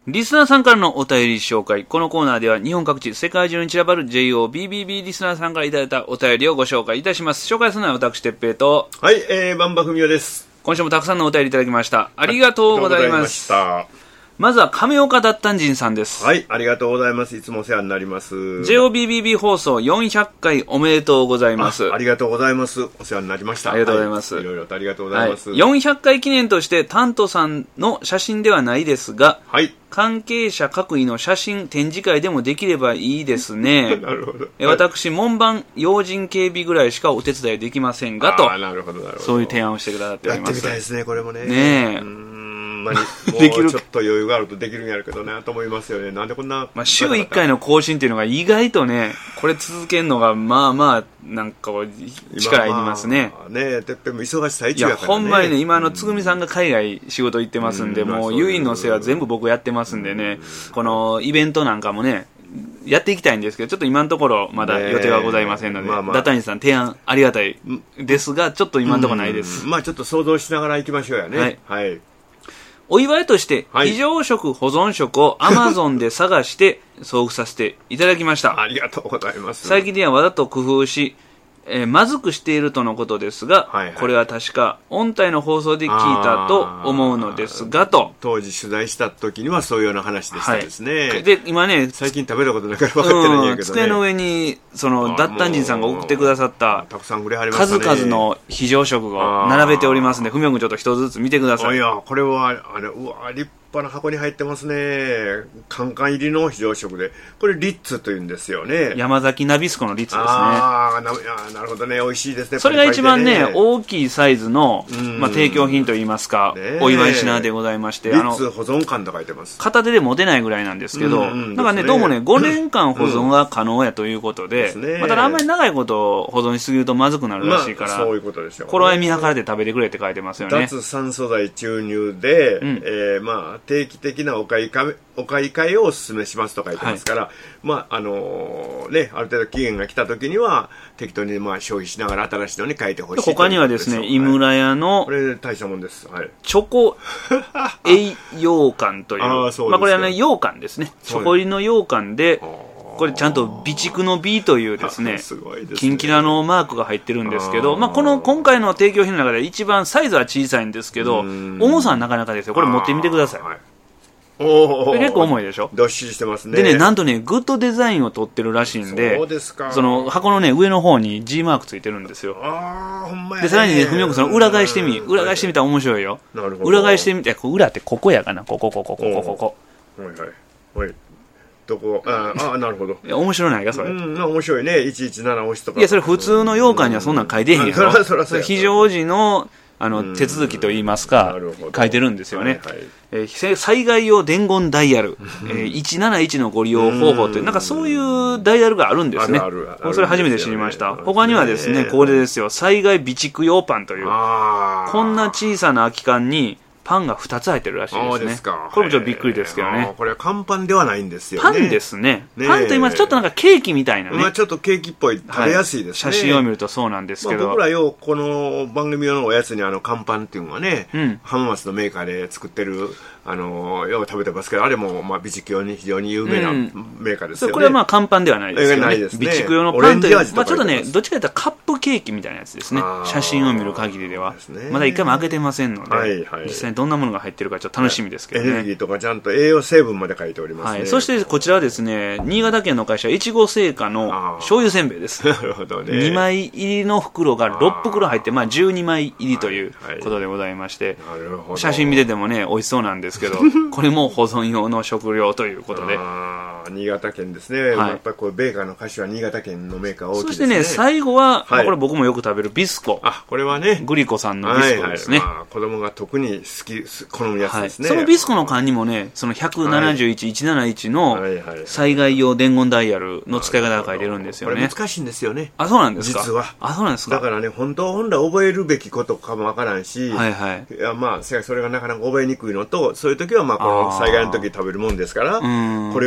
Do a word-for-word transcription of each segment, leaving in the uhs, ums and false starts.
リスナーさんからのお便り紹介。このコーナーでは日本各地、世界中に散らばる ジェイオービービービー リスナーさんからいただいたお便りをご紹介いたします。紹介するのは私、哲平と。 はい、えー、万場文雄です。 今週もたくさんのお便りいただきました。ありがとうございます。 はい、 まずは亀岡脱炭人さんです。 はい、ありがとうございます。いつもお世話になります。 ジェイオービービービー 放送よんひゃっかいおめでとうございます。 あ, ありがとうございます。お世話になりました。 ありがとうございます。 はい、いろいろとありがとうございます。 はい、よんひゃっかい記念としてタントさんの写真ではないですが、 はい、 関係者各位の写真展示会でもできればいいですね。 なるほど。 え私、門番要人警備ぐらいしかお手伝いできませんがと。 あ、なるほどなるほど。 そういう提案をしてくださっております。 やってみたいですね、これもね。 ねえ。 うーんまあ、もうちょっと余裕があるとできるんやるけどねと思いますよね。なんでこんな、 まあ、週いっかいの更新っていうのが意外とね、これ続けるのがまあまあなんか力いりますね。 まあ、ねてっぺんも忙しさ一やからね。 いやほんまにね、今のつぐみさんが海外仕事行ってますんで、うん、もうユインの世話全部僕やってますんでね、うん、このイベントなんかもねやっていきたいんですけど、ちょっと今のところまだ予定はございませんので、まあまあ、ダタニさん提案ありがたいですが、ちょっと今のところないです。 まあちょっと想像しながら行きましょうやね。はい。はい、 お祝いとして、非常食保存食を アマゾン で探して送付させていただきました。 ありがとうございます。 最近ではわざと工夫し、えー、まずくしているとのことですが、はいはい、これは確か音体の放送で聞いたと思うのですがと。 当時取材した時にはそういうような話でしたですね。 はい、で今ね、 最近食べたことないから分かってないんやけどね、 うん、机の上にその脱炭人さんが送ってくださったたくさんくれはりましたね。 数々の非常食を並べておりますので、ふみおくんちょっと一つずつ見てください。 いやこれはあれうわ立派な箱に入ってますね。カンカン入りの非常食で、これリッツというんですよね。 山崎ナビスコのリッツですね。 ああ な, なるほどね、美味しいですね。 それが一番ね、大きいサイズの、まあ、提供品といいますか、お祝い品でございまして、 リッツ保存缶と書いてます。 片手で持てないぐらいなんですけど、うんうん、なんかね、どうもねごねんかん保存が可能やということで、うんまあ、ただあんまり長いこと保存しすぎるとまずくなるらしいから、 まあ、そういうことでしょうね。 頃合い見計らって食べてくれって書いてますよね。 脱酸素剤注入で、うんえーまあ、定期的なお買い替えお買い替えをお勧めしますと書いてますから、はい、まああのー、ね、ある程度期限が来た時には適当にまあ消費しながら新しいのに変えてほしい。 他にはですね、井村屋のこれ大したもんです、はい、 チョコ栄羊羹というあまあ、これはね羊羹ですね。チョコ入りの羊羹でこれちゃんと備蓄の備というですね、 すごいですね、 キンキラのマークが入ってるんですけど、まあ、この今回の提供品の中で一番サイズは小さいんですけど、重さはなかなかですよ。これ持ってみてください。お結構重いでしょ。 どっしりしてますね。 でね、なんとねグッドデザインを取ってるらしいんで、 そうですか。 その箱のね上の方に G マークついてるんですよ。 あほんまやね。 でさらにね、ふみおくんその裏返してみ裏返してみたら面白いよ。 なるほど。 裏返してみて、裏ってここやかな、ここここここここはいはいはいどこああなるほど。 いや面白ないかそれ。 うん面白いね。いちいちなな押しとか。 いやそれ普通の羊羹にはそんなん書いてへんよ。それ非常時のあの手続きといいますか書いてるんですよね。はいはい、えー、災害用伝言ダイヤル、えー、いちなないちのご利用方法というなんかそういうダイヤルがあるんですね。あるあるあるそれ初めて知りました。他にはですね、これですよ、災害備蓄用パンというこんな小さな空き缶にパンがふたつ入ってるらしいですね。そうですか。これもちょっとびっくりですけどね。 これは乾パンではないんですよね。 パンですね。パンと言いますとちょっとなんかケーキみたいなね。 まあちょっとケーキっぽい食べやすいですね。 はい、写真を見るとそうなんですけど。 まあ、僕らようこの番組用のおやつにあの乾パンっていうのはね、うん、浜松のメーカーで作ってるあのよう食べてますけど、あれもまあ備蓄用に非常に有名なメーカーですよね。うん、 これはまあ乾パンではないですよね。ないですね。備蓄用のパンというまあちょっとねどっちかというとカップケーキみたいなやつですね。写真を見る限りでは。でね、まだ一回も開けてませんので、はいはい、実際にどんなものが入ってるかちょっと楽しみですけどね。 エネルギーとかちゃんと栄養成分まで書いておりますね。 はい、そしてこちらはですね、新潟県の会社越後製菓の醤油せんべいです。 なるほどね。 にまい入りの袋がろっぷくろ入って、まあじゅうにまい入りということでございまして、はいはい、なるほど。写真見ててもね美味しそうなんですけど、これも保存用の食料ということで。 あ新潟県ですね。はい、やっぱりこうベーカーの菓子は新潟県のメーカー大きいですね。 そしてね最後は、はいまあ、これ僕もよく食べるビスコ。 あこれはねグリコさんのビスコですね。 はいはいまあ、子供が特に好き好むやつですね。 はい、そのビスコの缶にもねそのひゃくななじゅういち、いちなないちの災害用伝言ダイヤルの使い方が書いてるんですよね。 これ難しいんですよね。 あそうなんですか。 実はあそうなんですか。 だからね本当本来覚えるべきことかもわからんし、 はいはい、 いやまあそれがなかなか覚えにくいのと、そういう時はまあこの災害の時食べるもんですから、これを見れば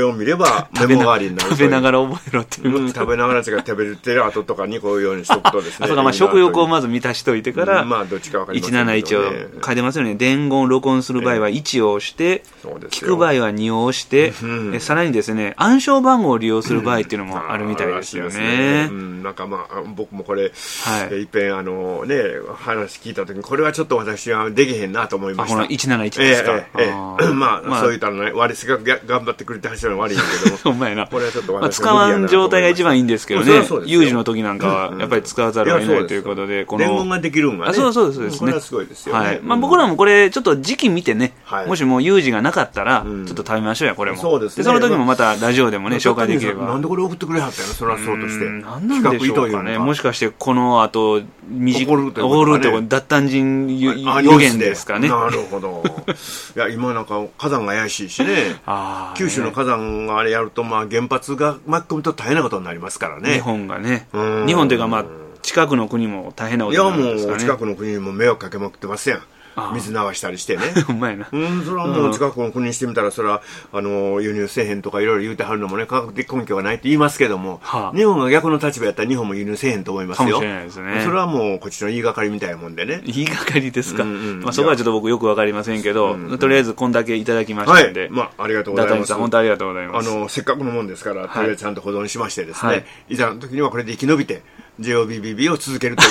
ばメモ代わりになる。 食べながら覚えろっていう、 うん、食べながら違う食べてる後とかにこういうようにしとくとですね。 あとかまあ食欲をまず満たしといてから、 うん、まあどっちか分かりませんけど、ね、いちなないちを書いてますよね。伝言録音する場合はいちを押して、えー、聞く場合はにを押して、うん、えさらにですね暗証番号を利用する場合っていうのもあるみたいですよね。 うん、なんかまあ僕もこれ、はい、いっぺんあのね話聞いた時にこれはちょっと私はできへんなと思いました。 あ、このいちなないちですか。えーえー、あまあ、まあ、そういったのね悪いせっかく頑張ってくれてはしるの悪いんだけども。 ほんまやな。 これはちょっとまあ、使わん状態が一番いいんですけどね。有事の時なんかはやっぱり使わざるを得ないということで、 この伝言ができるんがね。 あ、そうそうそうですね。 これはすごいですよね。 はい。まあ僕らもこれちょっと時期見てね、はい、もしもう有事がなかったらちょっと食べましょうやこれも。そうですね。でその時もまたラジオでもね紹介できれば。 なんでこれ送ってくれはったのそれはそうとして。 なんなんでしょうかね。もしかしてこの後短い起こるって脱炭人予言ですかね。 なるほど。いや今なんか火山が怪しいしね。九州の火山があれやるとまあ原発が巻き込むと大変なことになりますからね。 日本がね。日本というかまあ近くの国も大変なことになるんですかね。 いやもう近くの国にも迷惑かけまくってますやん。水流したりしてね。 ほんまやな。 うん、それはもう近くの国にしてみたら、それは、あの、輸入せえへんとかいろいろ言うてはるのもね、科学的根拠がないって言いますけども、はあ、日本が逆の立場やったら日本も輸入せえへんと思いますよ。かもしれないですね。それはもうこっちの言いがかりみたいなもんでね。 言いがかりですか。うんうん、まあそこはちょっと僕よくわかりませんけど、うんうん、とりあえずこんだけいただきましたんで。はい、 まあありがとうございます。ダタニさん本当ありがとうございます。 あの、せっかくのもんですから、とりあえずちゃんと保存しましてですね、はい、いざの時にはこれで生き延びて、ジェイオービービービー を続けるという。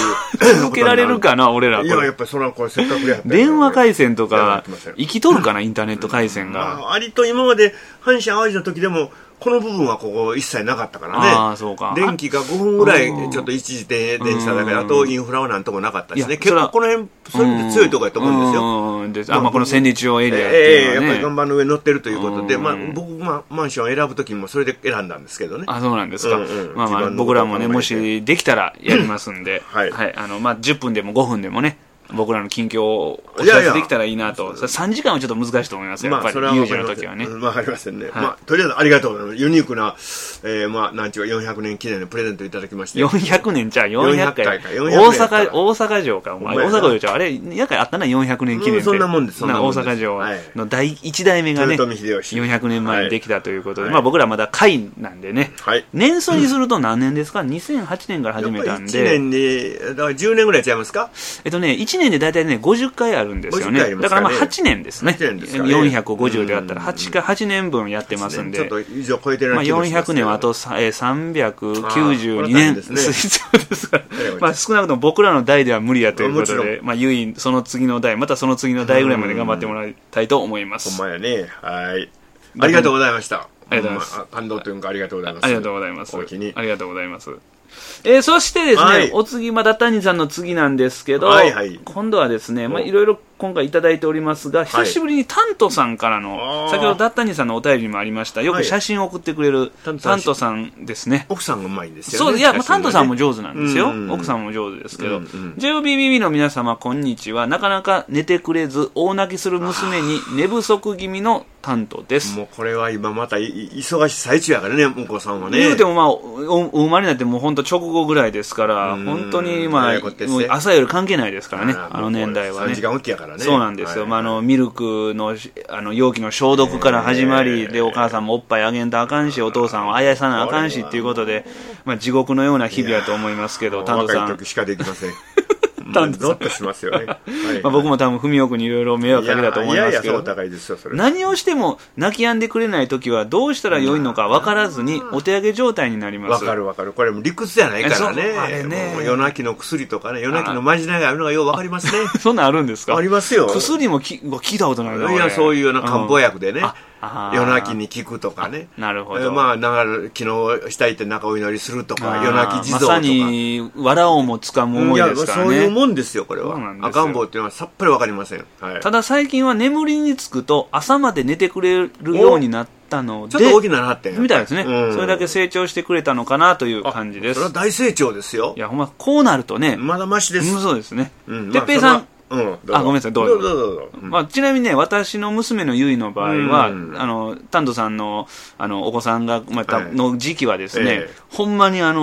続けられるかな、俺ら。 いや、やっぱりそれはこれせっかくやった。 電話回線とか、生きとるかな、インターネット回線が。 まあ、割と今まで、阪神淡路の時でも、この部分はここ一切なかったからね。 ああ、そうか。 電気がごふんぐらいちょっと一時停電しただけだとインフラはなんともなかったしね。結構この辺、そういう意味で強いところやと思うんですよ。 あ、まあこの千里町エリアっていうのはね。 ええ、やっぱり看板の上に乗ってるということで、まあ僕、まあマンションを選ぶときもそれで選んだんですけどね。 あ、そうなんですか。まあまあ僕らもね、もしできたらやりますんで、はい。はい。あの、まあじゅっぷんでもごふんでもね。僕らの近況をお知らせできたらいいなと。いやいやさんじかんはちょっと難しいと思いますよ。やっぱり有事の時はね。 まあ、ありませんね。はい、まあ、とりあえずありがとうございます。ユニークな、えー、まあ、なんちゅうかよんひゃくねん記念のプレゼントいただきまして。 よんひゃくねんじゃあよんひゃっかい。大阪、大阪城か。お前、大阪城じゃあれ、やかいあったな、よんひゃくねん記念って。 そんなもんです、そんなもんです。 大阪城の第一代目がね、よんひゃくねんまえにできたということで、まあ僕らまだ会なんでね、年数にすると何年ですか ?にせんはちねんから始めたんで。いちねんで、だからじゅうねんぐらいちゃいますか？ えっとね、いちねんで大体ね、ごじゅっかいあるんですよね。だからまあはちねんですね。よんひゃくごじゅうであったらはちかはちねんぶんやってますんで。 ちょっと以上超えてるまあよんひゃくねんはあとさんびゃくきゅうじゅうにねん必要ですから。まあ少なくとも僕らの代では無理やということで、まあゆいその次の代、またその次の代ぐらいまで頑張ってもらいたいと思います。 ほんまやね。はい。ありがとうございました。 ありがとうございます。 感動というかありがとうございます。 ありがとうございます。ありがとうございます。えー、そしてですね、はい、お次、まだ谷さんの次なんですけど、はいはい、今度はですね、まあ、いろいろ今回いただいておりますが、久しぶりにタントさんからの、はい、先ほどダッタニさんのお便りにもありました、よく写真を送ってくれるタントさんですね。 奥さんがうまいんですよね。 そう、いや、まあ、タントさんも上手なんですよ。うんうん、奥さんも上手ですけど、うんうん、ジェイオービービービー の皆様、こんにちは。なかなか寝てくれず、大泣きする娘に寝不足気味のタントです。 もうこれは今また忙しい最中やからね、向こうさんはね。 言うてもまあ、お, お生まれになってもう本当直後ぐらいですから、本当にまあ、もう朝夜関係ないですからね、あの年代はね。 さんじかんおきやからね。 そうなんですよ。はい、まあ、あの、ミルクの、あの、容器の消毒から始まり、で、お母さんもおっぱいあげんとあかんし、お父さんはあやさなあかんしっていうことで、まあ、地獄のような日々やと思いますけど、タントさん。 若い時しかできません。ゾッとしますよね。はい、 まあ僕も多分文雄君にいろいろ迷惑かけたと思いますけど、いやいやそう高いですよそれ。何をしても泣き止んでくれないときはどうしたらよいのか分からずにお手上げ状態になります。 分かる分かる。これも理屈じゃないからね。あれね。夜泣きの薬とかね、夜泣きのまじないがあるのがよう分かりますね。 そんなんあるんですか？ ありますよ。 薬もき聞いたことないな。 いや、そういうような漢方薬でね。夜泣きに効くとかね。 なるほど。 まあ、昨日したいって中お祈りするとか、夜泣き地蔵とか。 まさに、藁をもつかむ思いですからね。 いや、そういうもんですよ、これは。赤ん坊っていうのはさっぱりわかりません。 はい、ただ最近は眠りにつくと朝まで寝てくれるようになったので、 ちょっと大きななってみたいですね、うん。それだけ成長してくれたのかなという感じです。 それは大成長ですよ。 いや、ほんま、こうなるとね。 まだましです。 そうですね。てっぺいさん。うん、あ、ごめんなさい、どうぞ。 どうぞどうぞ。 まあ、ちなみにね、私の娘のゆいの場合は、うん、あの、タントさんの、あの、お子さんが、また、の時期はですね、ええ、ほんまにあの、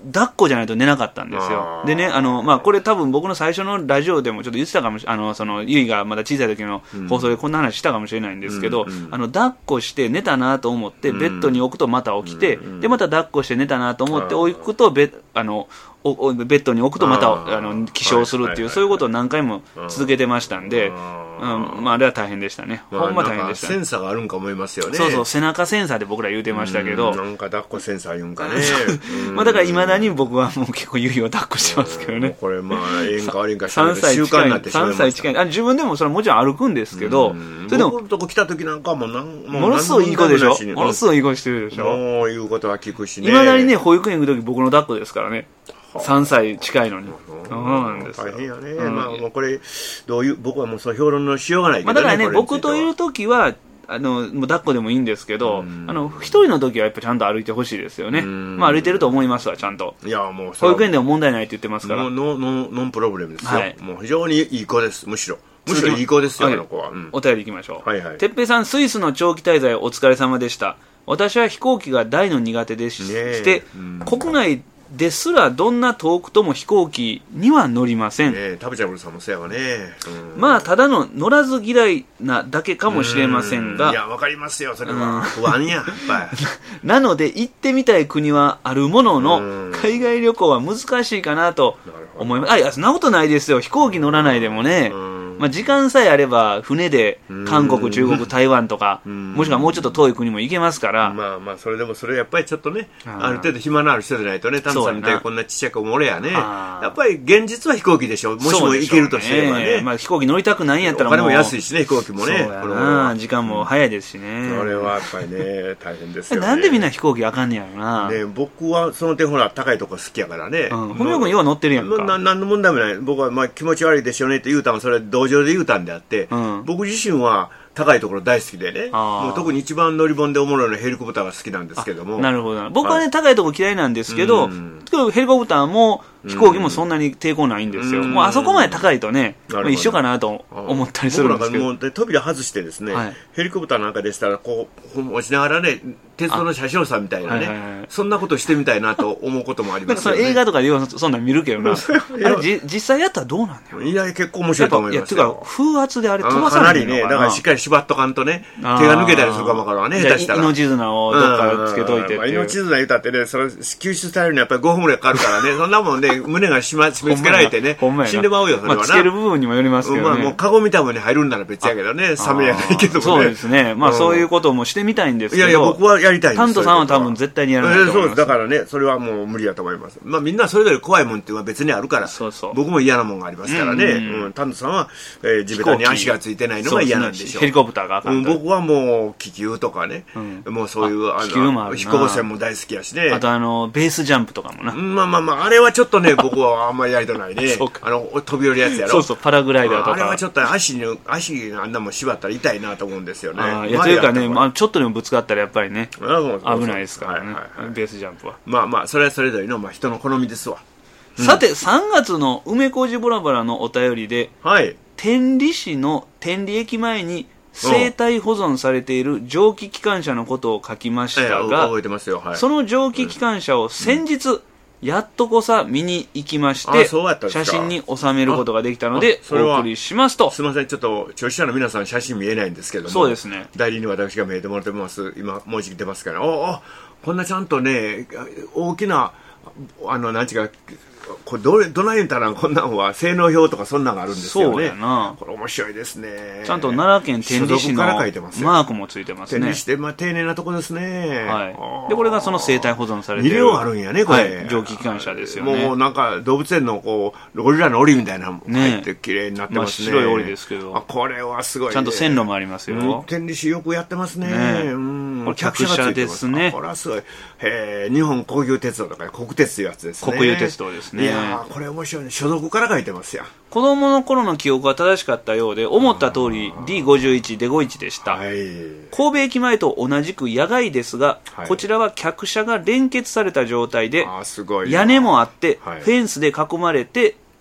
抱っこじゃないと寝なかったんですよ。でね、あの、まあ、これ多分僕の最初のラジオでもちょっと言ってたかもしれない、あの、その、ゆいがまだ小さい時の放送でこんな話したかもしれないんですけど、うん、あの、抱っこして寝たなと思って、ベッドに置くとまた起きて、うん、で、また抱っこして寝たなと思って置くと、ベあの、おおベッドに置くとまたあの起床するっていう、そういうことを何回も続けてましたんで、うん、まあ、あれは大変でしたね。ほんま大変でした、ね。 センサーがあるんか思いますよね。 そうそう、背中センサーで僕ら言うてましたけど。 うん、なんか抱っこセンサー言うんかね。 まあだからいまだに僕はもう結構ゆいを抱っこしてますけどね。 これまあ、ええんか悪いんかしら習慣になってしまいました。 さんさい近い。あ、自分でもそれはもちろん歩くんですけど、 それでも僕のとこ来た時なんかもなんもものすごいいい子でしょ。ものすごいいい子してるでしょ。 もう言うことは聞くしね。 いまだにね、保育園行く時僕の抱っこですからね。さんさい近いのに。そうなんですよ。 大変やね。うん、まあ、もうこれ、どういう、僕はもうその評論のしようがないけどね。 まあ、だからね、僕といるときは、あの、もう抱っこでもいいんですけど、うん、あの、一人の時はやっぱちゃんと歩いてほしいですよね。うん、まあ歩いてると思いますわ、ちゃんと。いや、もう保育園でも問題ないって言ってますから。 ノン、ノン、ノンプロブレムですよ。はい、もう非常にいい子です、むしろ。むしろいい子ですよ、あの子は。うん、 お便り行きましょう。 はいはい。 てっぺいさん、スイスの長期滞在お疲れ様でした。私は飛行機が大の苦手でし、ね、して、うん、国内ですらどんな遠くとも飛行機には乗りません。 ね、タブチャブルさんもそうやわね。 うん、まあただの乗らず嫌いなだけかもしれませんが、 いやわかりますよそれは、不安ややっぱりなので行ってみたい国はあるものの海外旅行は難しいかなと思います。あ、いやそんなことないですよ。飛行機乗らないでもね、まあ、時間さえあれば船で韓国、中国、台湾とかもしくはもうちょっと遠い国も行けますから。 まあまあそれでもそれやっぱりちょっとね、ある程度暇のある人じゃないとね、タムさんみたいにこんなちっちゃい子も俺やね、やっぱり現実は飛行機でしょ。もしも行けるとすればね、 まあ、飛行機乗りたくないんやったらもうお金も安いしね、飛行機もね、 そうやな、時間も早いですしね。 これはやっぱりね大変ですよね。 なんでみんな飛行機あかんねやろな。 ね、僕はその点ほら高いとこ好きやからね。 本名君よう乗ってるやんか。 な何の問題もない。僕はまあ気持ち悪いでしょうねって言うたんはそれは同情で言うたんであって、うん、僕自身は高いところ大好きでね、もう特に一番乗り物でおもろいのはヘリコプターが好きなんですけども。 なるほど。僕はね、はい、高いところ嫌いなんですけど、ヘリコプターも飛行機もそんなに抵抗ないんですよ。もうあそこまで高いとね、まあ、一緒かなと思ったりするんですけど。 僕なんかもう扉外してですね、はい、ヘリコプターなんかでしたらこう落ちながらね、鉄道の車掌さんみたいなね、はいはいはい、そんなことしてみたいなと思うこともありますよね。 なんかその映画とかでよそんなん見るけどな。あれじ実際やったらどうなんだよ。 いや結構面白いと思いますよ。 いやてか風圧であれ飛ばさないのかな。かなりね、だからしっかり縛っとかんとね、手が抜けたりするかもわからんね、下手したら。 命綱をどっかつけといてっていう。 命綱言うたってね、それ救出されるにはやっぱりごふんぐらいかかるからね、そんなもんね、胸が締め付けられてね、死んでまうよ、それはな。 まあ、つける部分にもよりますけどね。 まあもうカゴみたいなのに入るんなら別やけどね、サメやないけどもね。 そうですね。まあそういうこともしてみたいんですけど。 いやいや、僕はやりたいんです。 タントさんは多分絶対にやらないと思います。 そうです。だからね、それはもう無理だと思います。まあみんなそれぞれ怖いもんっていうのは別にあるから、そうそう僕も嫌なもんがありますからね。うん、タントさんは、えー、地べたに足がついてないのが嫌なんでしょう。 ヘリコプターがあかんと、 うん、僕はもう気球とかね、うん、もうそういうあの飛行船も大好きやしね。 あとあのベースジャンプとかもな。 まあまあまああれはちょっとね僕はあんまりやりたないね。あの飛び降りやつやろ。 そうそうパラグライダーとか。 あれはちょっと足に足あんなもん縛ったら痛いなと思うんですよね。 あいやというかね、まあ、ちょっとでもぶつかったらやっぱりね危ないですからね、はいはいはい、ベースジャンプは。 まあまあそれはそれぞれのまあ人の好みですわ。 さて、うん、さんがつの梅小路ボラボラのお便りで、はい、天理市の天理駅前に生態保存されている蒸気機関車のことを書きましたが、 覚えてますよ、はい、 その蒸気機関車を先日、うん、やっとこさ見に行きまして、写真に収めることができたのでお送りしますと。 すみません、ちょっと聴取者の皆さん写真見えないんですけども、 そうですね、 代理に私が見えてもらってます。今もう一度出ますから、おおこんなちゃんとね大きなあのなんちゅうかこれどれどない言うたらこんなんは性能表とかそんなんがあるんですよね。 そうやな。 これ面白いですね。 ちゃんと奈良県天理市のマークもついてますね。 天理市ってまあ丁寧なとこですね。 はい。でこれがその生態保存されている。 に両あるんやねこれ。 はい、蒸気機関車ですよね。 もうなんか動物園のこうゴリラの檻みたいなのも入って綺麗になってますね。 まあ、白い檻ですけど。 あこれはすごい、ね。 ちゃんと線路もありますよ。 天理市よくやってますね。ねうんこれ客車ですね。 これはすごい。へ日本高級鉄道とか国鉄というやつですね。 国有鉄道ですね。 いやこれ面白いね。所属から書いてますや。 子供の頃の記憶が正しかったようで思った通り ディーごじゅういち デゴイチでした、はい、神戸駅前と同じく野外ですが、はい、こちらは客車が連結された状態で、 あすごい屋根もあって、はい、フェンスで囲まれて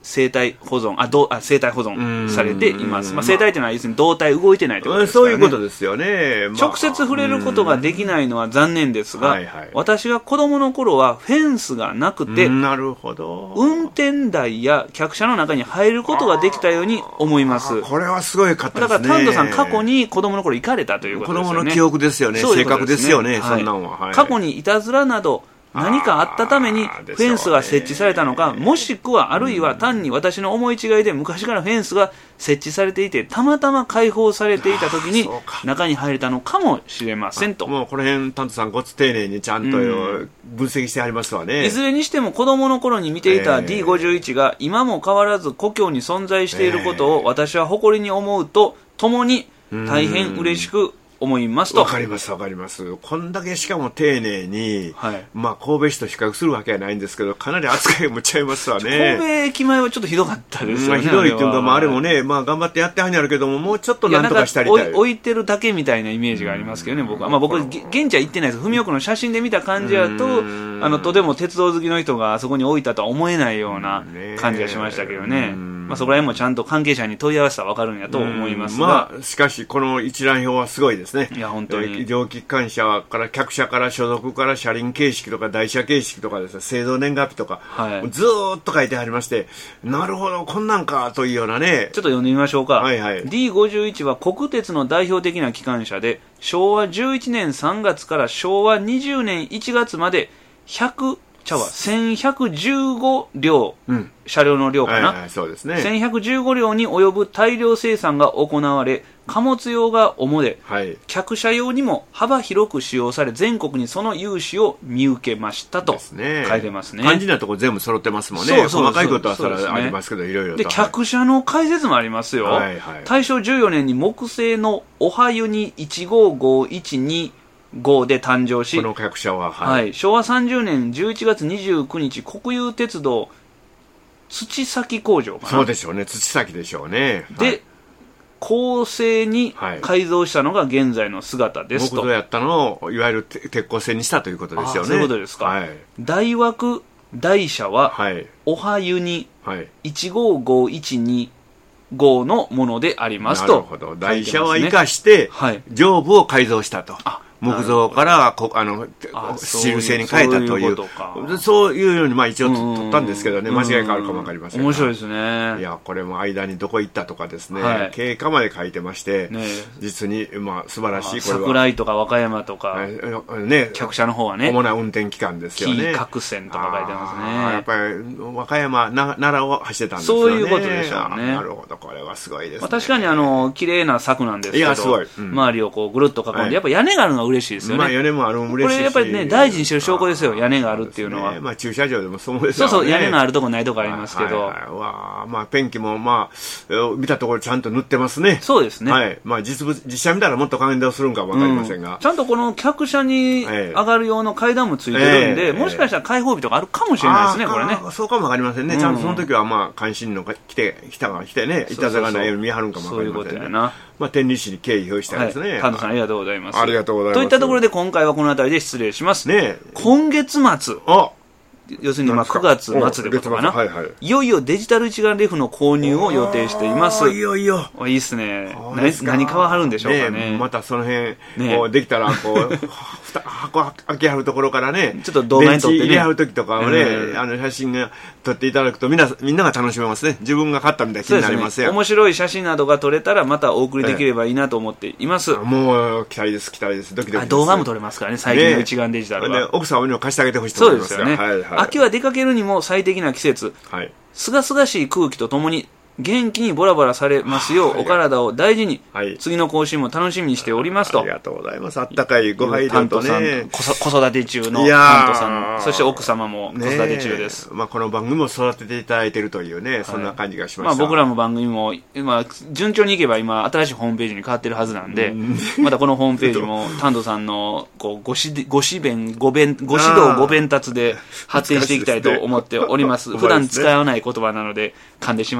生体保存、あ、どう、あ、生体保存されています。まあ、生体というのは要するに動体動いてないということですからね。 そういうことですよね。 まあ、直接触れることができないのは残念ですが、はいはい、私が子供の頃はフェンスがなくて、 なるほど。 運転台や客車の中に入ることができたように思います。 これはすごいかったですね。 だから丹野さん過去に子供の頃行かれたということですよね。 子供の記憶ですよね。正確ですよね。そんなんは、 はい。過去にいたずらなど何かあったためにフェンスが設置されたのか、もしくはあるいは単に私の思い違いで昔からフェンスが設置されていてたまたま開放されていた時に中に入れたのかもしれませんと。 もうこの辺丹野さんごつ丁寧にちゃんと分析してありますわね。 いずれにしても子供の頃に見ていた ディーごじゅういち が今も変わらず故郷に存在していることを私は誇りに思うとともに大変嬉しく思いますと。 わかりますわかります。こんだけしかも丁寧に、はい、まあ神戸市と比較するわけはないんですけど、かなり扱いもちゃいますわね。 神戸駅前はちょっとひどかったですよね。 まあ、ひどいっていうか、まああれもね、まあ頑張ってやってはんやるけども、もうちょっとなんとかしたりたい。 い置いてるだけみたいなイメージがありますけどね、僕は。まあ僕、現地は行ってないです。文岡の写真で見た感じだと、あの、とても鉄道好きの人があそこに置いたとは思えないような感じがしましたけどね。まあそこら辺もちゃんと関係者に問い合わせたらわかるんやと思いますが。 まあしかしこの一覧表はすごいですね。 いや本当に。 蒸気機関車から客車から所属から車輪形式とか台車形式とかですね、製造年月日とか、はい、ずーっと書いてありまして、なるほどこんなんかというようなね。 ちょっと読んでみましょうか。 はいはい、 ディーごじゅういち は国鉄の代表的な機関車で、しょうわじゅういちねんさんがつからしょうわにじゅうねんいちがつまでひゃくちゃうわせんひゃくじゅうごりょう、うん、車両の量かな、はいはい、そうですね、せんひゃくじゅうごりょうに及ぶ大量生産が行われ、貨物用が主で、はい、客車用にも幅広く使用され、全国にその融資を見受けましたと書いてますね。 肝心なところ全部揃ってますもんね。そうそうそう、細かいことはそれはありますけど、いろいろと。 で、客車の解説もありますよ。はいはい、大正じゅうよねんに木製のおはゆにいちごごいちに号で誕生し、 この客車は、 はいはい、しょうわさんじゅうねんじゅういちがつにじゅうくにち、国有鉄道土崎工場かな。 そうでしょうね、土崎でしょうね。 で、 はい、 鋼製に改造したのが現在の姿ですと。 木造やったのをいわゆる鉄鋼製にしたということですよね。 そういうことですか。はい、大枠台車は、はい、おはゆにいちごごいちに号のものでありますと。 なるほど。台車は生かして、はい、上部を改造したと。あ、木造からこあのスチール製に変えたという、そういうそういうようにまあ一応取ったんですけどね、間違いがあるかもわかりませんが。 面白いですね。 いや、これも間にどこ行ったとかですね、はい、経過まで書いてまして、ね、実にまあ素晴らしい、これは桜井とか和歌山とか、ね、客車の方はね、 主な運転機関ですよね。 紀各線とか書いてますね。 やっぱり和歌山な奈良を走ってたんですよね。 そういうことでしょうね。 なるほど、これはすごいですね。 まあ、確かにあの綺麗な柵なんですけど、いやすごい、うん、周りをこうぐるっと囲んで、はい、やっぱ屋根があるのが嬉しいですよね。 まあ屋根もあるの嬉しいし、 これやっぱりね大事にしてる証拠ですよ、屋根があるっていうのは。 ね、まあ駐車場でもそうですよね。 そうそう、屋根のあるとこないとこありますけど、 はいはい、わまあペンキもまあ見たところちゃんと塗ってますね。 そうですね。 はい。まあ実物実写見たらもっと感動するんかわかりませんが、 うん、ちゃんとこの客車に上がる用の階段もついてるんで、えーえー、もしかしたら開放日とかあるかもしれないですね、これね。 そうかもわかりませんね。ちゃんとその時はまあ関心の来て来たが来てね、いたずらがないように見張るんかもわかりませんね。そういうことやな。まあ天理市に敬意表したいですね。 はい、神田さんありがとうございます。 ありがとうございます。 といったところで今回はこの辺りで失礼します。ね、今月末。あ。要するにまあくがつまつでことかな、はいはい、いよいよデジタル一眼レフの購入を予定しています。 いよいよいいっすね。何買わはるんでしょうか ね, ねまたその辺、ね、こうできたらこう箱開けはるところからね、 ちょっと動画に撮ってね、 電池入れはる時とかをね、えー、あの写真が撮っていただくとみんなみんなが楽しめますね。自分が買ったみたいな気になりますよ。 ね、面白い写真などが撮れたらまたお送りできればいいなと思っています。えー、 もう期待です期待です。ドキドキです。 動画も撮れますからね、最近の一眼デジタルは。 ね、奥様にも貸してあげてほしいと思いますよ。 そうですよね。はいはい、秋は出かけるにも最適な季節、はい、すがすがしい空気とともに元気にボラボラされますよう、お体を大事に、はい、次の更新も楽しみにしておりますと。 ありがとうございます。あったかいご配慮とね、 子育て中のタントさん、そして奥様も子育て中です。 ね、まあ、この番組も育てていただいているというね、そんな感じがしました。 はい、まあ、僕らの番組も今順調にいけば今新しいホームページに変わってるはずなんで、またこのホームページもタントさんのこうごしごし弁ご弁ご指導ご弁達で発展していきたいと思っております。普段使わない言葉なので噛んでしまいました。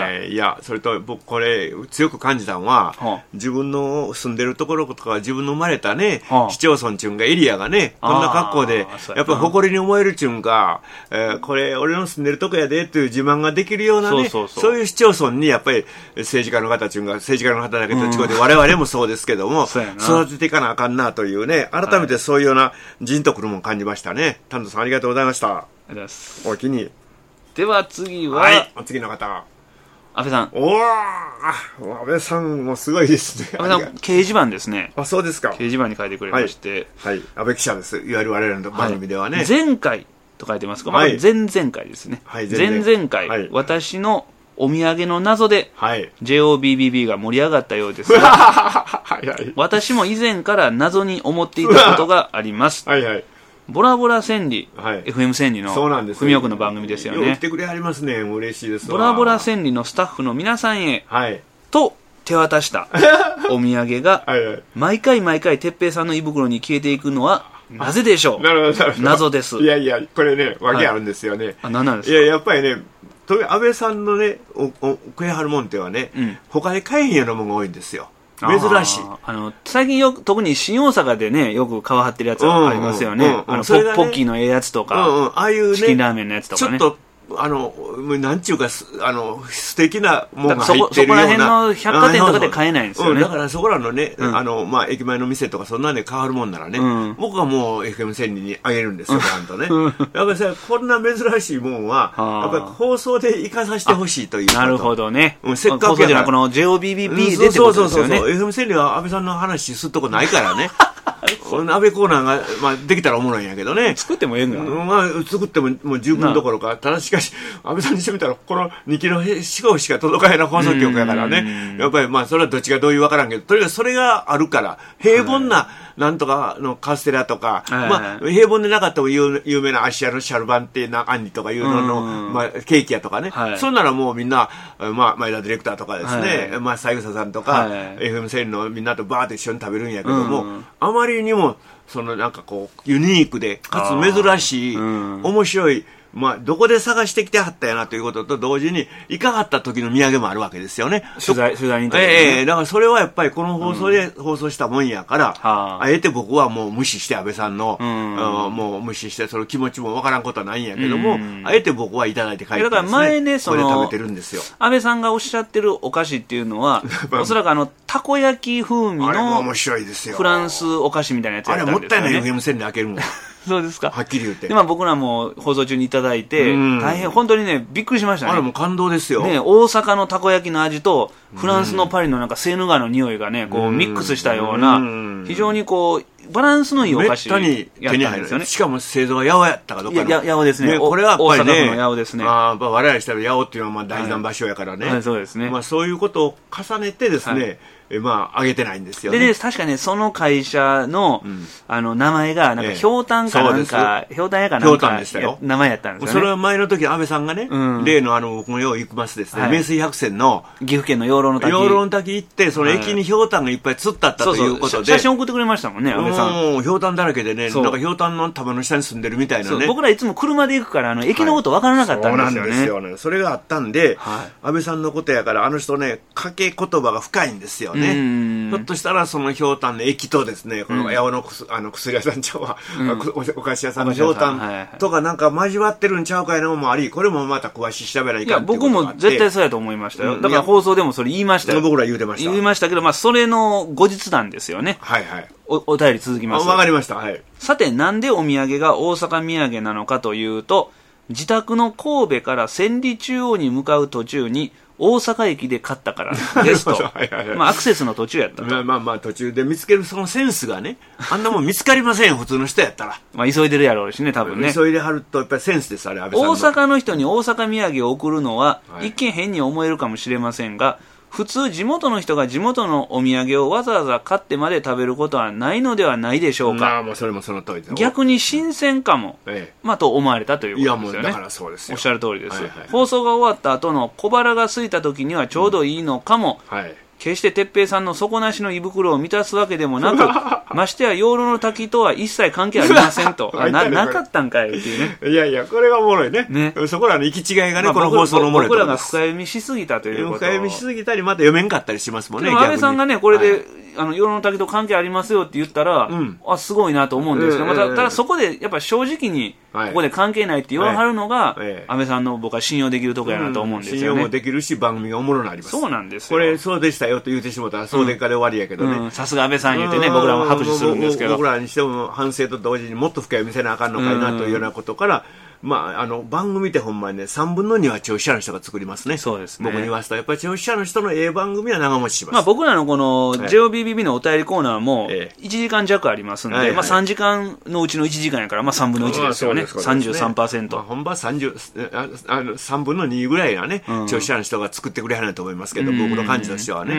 えー、いやそれと僕これ強く感じたのは、はあ、自分の住んでるところとか自分の生まれたね、はあ、市町村っちゅうんがエリアがねこんな格好でやっぱり誇りに思えるっちゅうんか、えー、これ俺の住んでるとこやでっていう自慢ができるようなね、そうそうそう、そういう市町村にやっぱり政治家の方っちゅうんが政治家の方だけと違うで、うん、我々もそうですけども育てていかなあかんなというね、改めてそういうようなじんとくるもん感じましたね。丹野さんありがとうございました。ありがとうございます。おおきに。 では次は、 はい、お次の方。 安倍さん。 おお、安倍さんもすごいですね。 安倍さん、掲示板ですね。 あ、そうですか。 掲示板に書いてくれまして。 はい。はい、安倍記者です。いわゆる我々の番組ではね。 はい、前回と書いてますが、はい、前々回ですね。はい、前々回、はい、私のお土産の謎で、はい、ジェイオービービービー が盛り上がったようですが、はいはい、私も以前から謎に思っていたことがあります。はいはい、ボラボラ千里、はい、エフエム 千里の文雄君の番組ですよね。 よく来てくれはりますね。嬉しいですわ。 ボラボラ千里のスタッフの皆さんへ、はい、と手渡したお土産がはい、はい、毎回毎回哲平さんの胃袋に消えていくのはなぜでしょう。なるほどなるほど。謎です。 いやいやこれね訳あるんですよね。はい、あ、何なんですか。いややっぱりね安倍さんのねおお食いはるもんってはね、うん、他で買えへんようなもんが多いんですよ。珍しい。 あの最近よく特に新大阪でねよく皮張ってるやつがありますよね。うんうんうん、あの、ね、ポッキーのええやつとか、うんうん、ああいうねチキンラーメンのやつとかね。 ちょっとあのなんちゅうかあの素敵なものが入ってるような、そこら辺の百貨店とかで買えないんですよね。 うん、だからそこらのね、うん、あのまあ駅前の店とかそんなんで変わるもんならね、うん、僕はもう エフエム 千里にあげるんですよ、ちゃんとね。やっぱりさこんな珍しいもんはやっぱり放送で生かさせてほしいということ。 なるほどね。 うん、せっかくやからこの ジェイオービービービー でってことですよね。そうそうそうそう。 エフエム 千里は安倍さんの話するとこないからね。この安倍コーナーが、まあ、できたらおもろいんやけどね。 作ってもええんかな、 まあ、作ってももう十分どころか。ただしかし安倍さんにしてみたらこのにキロ四方しか届かないな放送局やからね。やっぱりまあそれはどっちがどういうわからんけど、とにかくそれがあるから平凡ななんとかのカステラとか、はい、まあ平凡でなかったも有名なアシアのシャルバンテなアンニとかいうのの、まあ、ケーキやとかね、はい、そんならもうみんな、まあ、前田ディレクターとかですね、はい、まあ、三枝さんとか、はい、エフエム 千里のみんなとバーって一緒に食べるんやけども、あまりにもそのなんかこうユニークでかつ珍しい、面白い、まあ、どこで探してきてはったやなということと同時にいかがった時の土産もあるわけですよね。 取材取材に行った時に、ね、ええー、だからそれはやっぱりこの放送で放送したもんやから、うん、あえて僕はもう無視して安倍さんの、うん、もう無視してその気持ちもわからんことはないんやけども、うん、あえて僕はいただいて帰ってですね。だから前ねそのこれ食べてるんですよ。 安倍さんがおっしゃってるお菓子っていうのはおそらくあのたこ焼き風味の面白いですよ。 フランスお菓子みたいなやつやったんですよね。 あれもったいないよ エフエム 千里開けるもん。 そうですか。 はっきり言って。 で、まあ僕らも放送中にいただいて、大変、本当にね、びっくりしましたね。 あれもう感動ですよ。 ね、大阪のたこ焼きの味と、フランスのパリのなんかセーヌ川の匂いがね、こうミックスしたような、非常にこう、バランスのいいお菓子やったんですよね。 しかも製造が八尾やったかどうかの。 いや、八尾ですね。 これはやっぱりね、 大阪府の八尾ですね。 まあ、我々したら八尾っていうのはまあ大事な場所やからね。 はい、そうですね。 まあそういうことを重ねてですね、えまあ、上げてないんですよね。 で、ね、確かね、その会社の、うん、あの、名前が、なんか、ひょうたんかなんか、ひょうたんやかなんか、名前やったんですよね。 それは前の時、安倍さんがね、うん、例のあの、僕もよう行きますですね、はい、名水百選の、 岐阜県の養老の滝。 養老の滝行って、その駅にひょうたんがいっぱい釣ったったということで。そうそう写真送ってくれましたもんね、安倍さん。 もう、ひょうたんだらけでね、なんかひょうたんの束の下に住んでるみたいなね。 僕らいつも車で行くから、あの、駅のこと分からなかったんですよね。はい、そうなんですよね。 それがあったんで、はい、安倍さんのことやから、あの人ね、掛け言葉が深いんですよね。ひょっとしたらそのひょうたんの液とですね、この八尾のあの薬屋さんちゃうわ、うん、お菓子屋さんのひょうたんとかなんか交わってるんちゃうかいなのもあり、これもまた詳しい調べないかんっていうことがあって。いや僕も絶対そうやと思いましたよ。だから放送でもそれ言いましたよ。 僕ら言うてました。 言いましたけど、まあそれの後日なんですよね。 はいはい。 お, お便り続きます。 わかりました。はい。 さてなんでお土産が大阪土産なのかというと、自宅の神戸から千里中央に向かう途中に大阪駅で買ったからですと。はいはいはい、まあアクセスの途中やったと。 まあまあまあ途中で見つけるそのセンスがね、あんなもん見つかりません普通の人やったら。 まあ急いでるやろうしね、多分ね。 急いではるとやっぱりセンスです、あれ、安倍さんの。 大阪の人に大阪土産を送るのは、はい、一見変に思えるかもしれませんが、普通地元の人が地元のお土産をわざわざ買ってまで食べることはないのではないでしょうか。 まあもうそれもその通りです。 逆に新鮮かも、ええ、まあと思われたということですよね。いやもうだからそうですよ。 おっしゃる通りです、はいはいはい。放送が終わった後の小腹が空いた時にはちょうどいいのかも、うんはい、 決して哲平さんの底なしの胃袋を満たすわけでもなく、ましてや養老の滝とは一切関係ありませんと。な、なかったんかいっていうね。 いやいや、これがおもろいね。ね。そこらの行き違いがね、まあ、この放送のおもろいところです。 僕らが深読みしすぎたということ。 深読みしすぎたり、また読めんかったりしますもんね。 でも安倍さんがね、これで、はい、あの、養老の滝と関係ありますよって言ったら、うん、あ、すごいなと思うんですけど、また、ただそこで、やっぱ正直に、ここで関係ないって言わはるのが、安倍さんの僕は信用できるところやなと思うんですよね。 信用もできるし、番組がおもろなります。 そうなんですよ。 これ、そうでしたよと言うてしまったら、そうでっかで終わりやけどね。 さすが安倍さん言ってね、僕らも拍手するんですけど。 僕らにしても反省と同時にもっと深い見せなあかんのかいなというようなことから、まあ、あの番組ってほんまにねさんぶんのには聴取者の人が作りますね。 そうですね。 僕に言わすとやっぱり聴取者の人のええ番組は長持ちします。 まあ、僕らのこの ジェイオービービービー のお便りコーナーもいちじかん弱ありますんで、はいはい、まあ、さんじかんのうちのいちじかんやからまあさんぶんのいちですよね。さんじゅうさんパーセント、 まあ、本場はさんじゅうああのさんぶんのにぐらいはね、うん、聴取者の人が作ってくれはると思いますけど、僕の感じとしてはね、うん、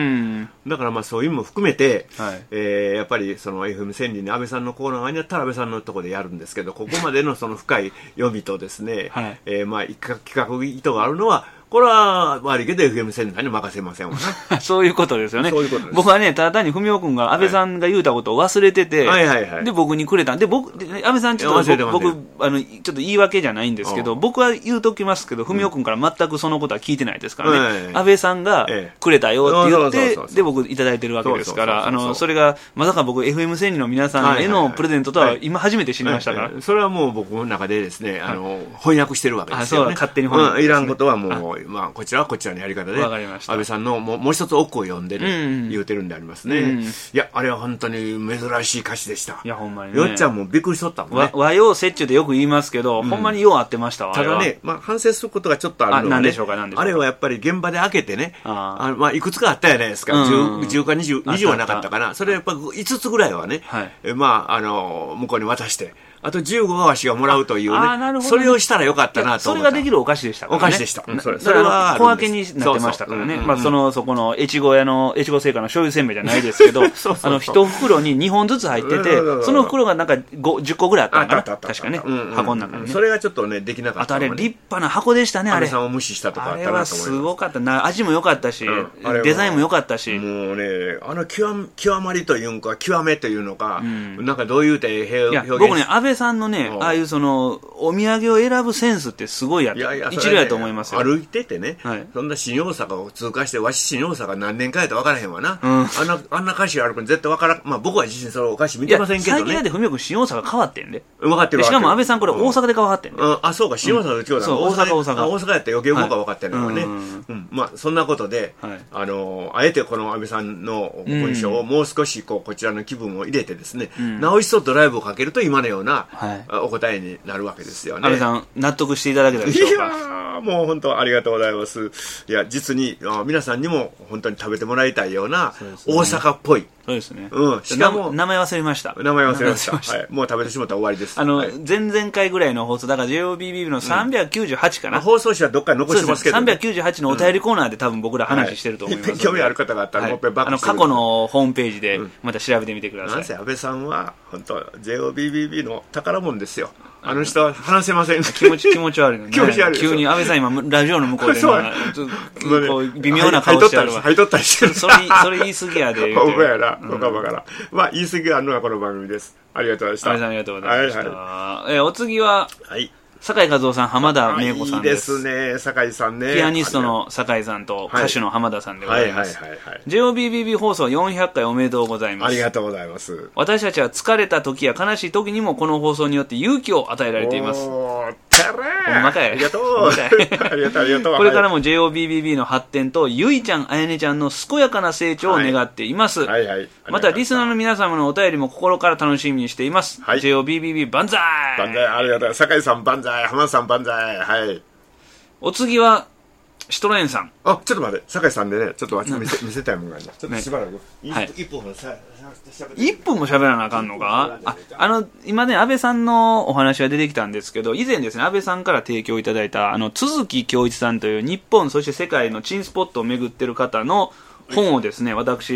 だからまあそういうのも含めて、はい、えー、やっぱりその エフエム 千里に安倍さんのコーナーがにあったら安倍さんのところでやるんですけど、ここまでのその深い読みとですね、はい、えー、まあ企画意図があるのはこれは悪いけど エフエム 仙台に任せませんわな。 そういうことですよね。 そういうことです。 僕はね、ただ単に文雄君が安倍さんが言うたことを忘れてて、 はいはいはい、 で僕にくれたんで、僕で安倍さんちょっと僕あのちょっと言い訳じゃないんですけど、僕は言うときますけど、文雄君から全くそのことは聞いてないですからね。うん、安倍さんがくれたよって言ってで僕いただいてるわけですから、あのそれがまさか僕 エフエム 千里の皆さんへのプレゼントとは今初めて知りましたから。はいはいはい、 それはもう僕の中でですね、あの翻訳してるわけですよね。 あ、そう勝手に翻訳、 うん、いらんことはもうまあこちらはこちらのやり方で安倍さんのもう、もう一つ奥を読んでる、うん、言うてるんでありますね、うん、いやあれは本当に珍しい歌詞でした。 いやほんまにね、 よっちゃんもびっくりしとったもんね。 和洋折衷でよく言いますけど、うん、ほんまによう合ってましたわ。 ただね、まあ、反省することがちょっとあるのは、ね、 あ、何でしょうか何でしょうか。 あれはやっぱり現場で開けてね、ああ、まあ、いくつかあったじゃないですか、うん、じゅうかにじゅう、にじゅうはなかったかな。それやっぱいつつぐらいはね、はい、えまあ、あの向こうに渡してあとじゅうごはわしがもらうというね、ね、それをしたらよかったなと思った。 それができるお菓子でしたからね。 お菓子でした。うん、それそれは小分けになってましたからね。まあそのそこの越後屋の越後製菓の醤油せんべいじゃないですけど、そうそうそう、あの一袋ににほんずつ入ってて、その袋がなんかじゅっこぐらいあったのかな。確かね、うんうん、箱の中に、ね。 それがちょっとねできなかった、ね。 あとあれ立派な箱でしたねあれ。 安倍さんを無視したとかあったなと思います。 あれはすごかったな。味も良かったし、うん、デザインも良かったし。 もうねあの極極まりというか極めというのか、うん、なんかどういうて表現。 僕ね安倍さんのね。ああいうそのお土産を選ぶセンスってすごいやった一流やと思いますよ。 歩いててね、はい、そんな新大阪を通過してわし新大阪何年かやと分からへんわな、うん、あんなあんな歌詞ある子に絶対分からん。まあ僕は自身そのお菓子見てませんけどね。 最近だって文雄君新大阪変わってんで。 分かってる。 しかも安倍さんこれ大阪で変わってんで、 うんうん、あそうか新大阪の今日だ、うん、 そう大阪大阪大阪やったら余計僕は分かってるのね、はい、うんうん、まあそんなことで、はい、あのあえてこの安倍さんの文章をもう少しこうこちらの気分を入れてですね、うん、なお一層ドライブをかけると今のような、はい、お答えになるわけですよね。 安倍さん納得していただけたでしょうか。 いやもう本当ありがとうございます。いや実に皆さんにも本当に食べてもらいたいような大阪っぽい。 そうですね。 うん。しかも名前忘れました。 名前忘れました。はい。もう食べてしまったら終わりです。 あの、 はい、 前々回ぐらいの放送だから ジェイオービービー のさんびゃくきゅうじゅうはちかな。 うん、放送紙はどっかに残してますけど、ね。 さんびゃくきゅうじゅうはちのお便りコーナーで多分僕ら話してると思います、はい。 興味ある方があったら、はい、もう一回バックしてあの過去のホームページでまた調べてみてください。うん、 なんせ安倍さんは本当 ジェイオービービービー の宝物ですよ。あの人は話せません。 気持ち気持ち悪いね。 気持ち悪い。 急に安倍さん今ラジオの向こうでそうこう微妙な顔してあるわ。 入っとったりしてる。 それそれ言い過ぎやで。 ほんまやな。ほかばから。まあ言い過ぎあるのがこの番組です。ありがとうございました。 安倍さんありがとうございました。はいはい、えお次は。はい。酒井和夫さん、浜田美恵子さんです。 いいですね、酒井さんね。 ピアニストの酒井さんと歌手の浜田さんでございます。ジェイオービービービー 放送よんひゃっかいおめでとうございます。 ありがとうございます。 私たちは疲れた時や悲しい時にもこの放送によって勇気を与えられています。 おー、てれー。 ほんまかい。 ありがとう。ありがとう、ありがとう。 これからも ジェイオービービービー の発展と、ゆいちゃん、あやねちゃんの健やかな成長を願っています。はい、はい、はい。また、リスナーの皆様のお便りも心から楽しみにしています。はい、ジェイオービービービー 万歳。 万歳、ありがとう。酒井さん万歳、浜田さん万歳。はい。 お次は、シトロエンさん。 あ、ちょっと待って、酒井さんでね、ちょっと見せ見せたいものがあるんだ。ちょっとしばらく、ね、はい、いっぷんもさいっぷんも喋らなあかんのか。あ、あの今ね安倍さんのお話が出てきたんですけど、以前ですね安倍さんから提供いただいたあの都築恭一さんという日本そして世界の珍スポットを巡ってる方の本をですね、私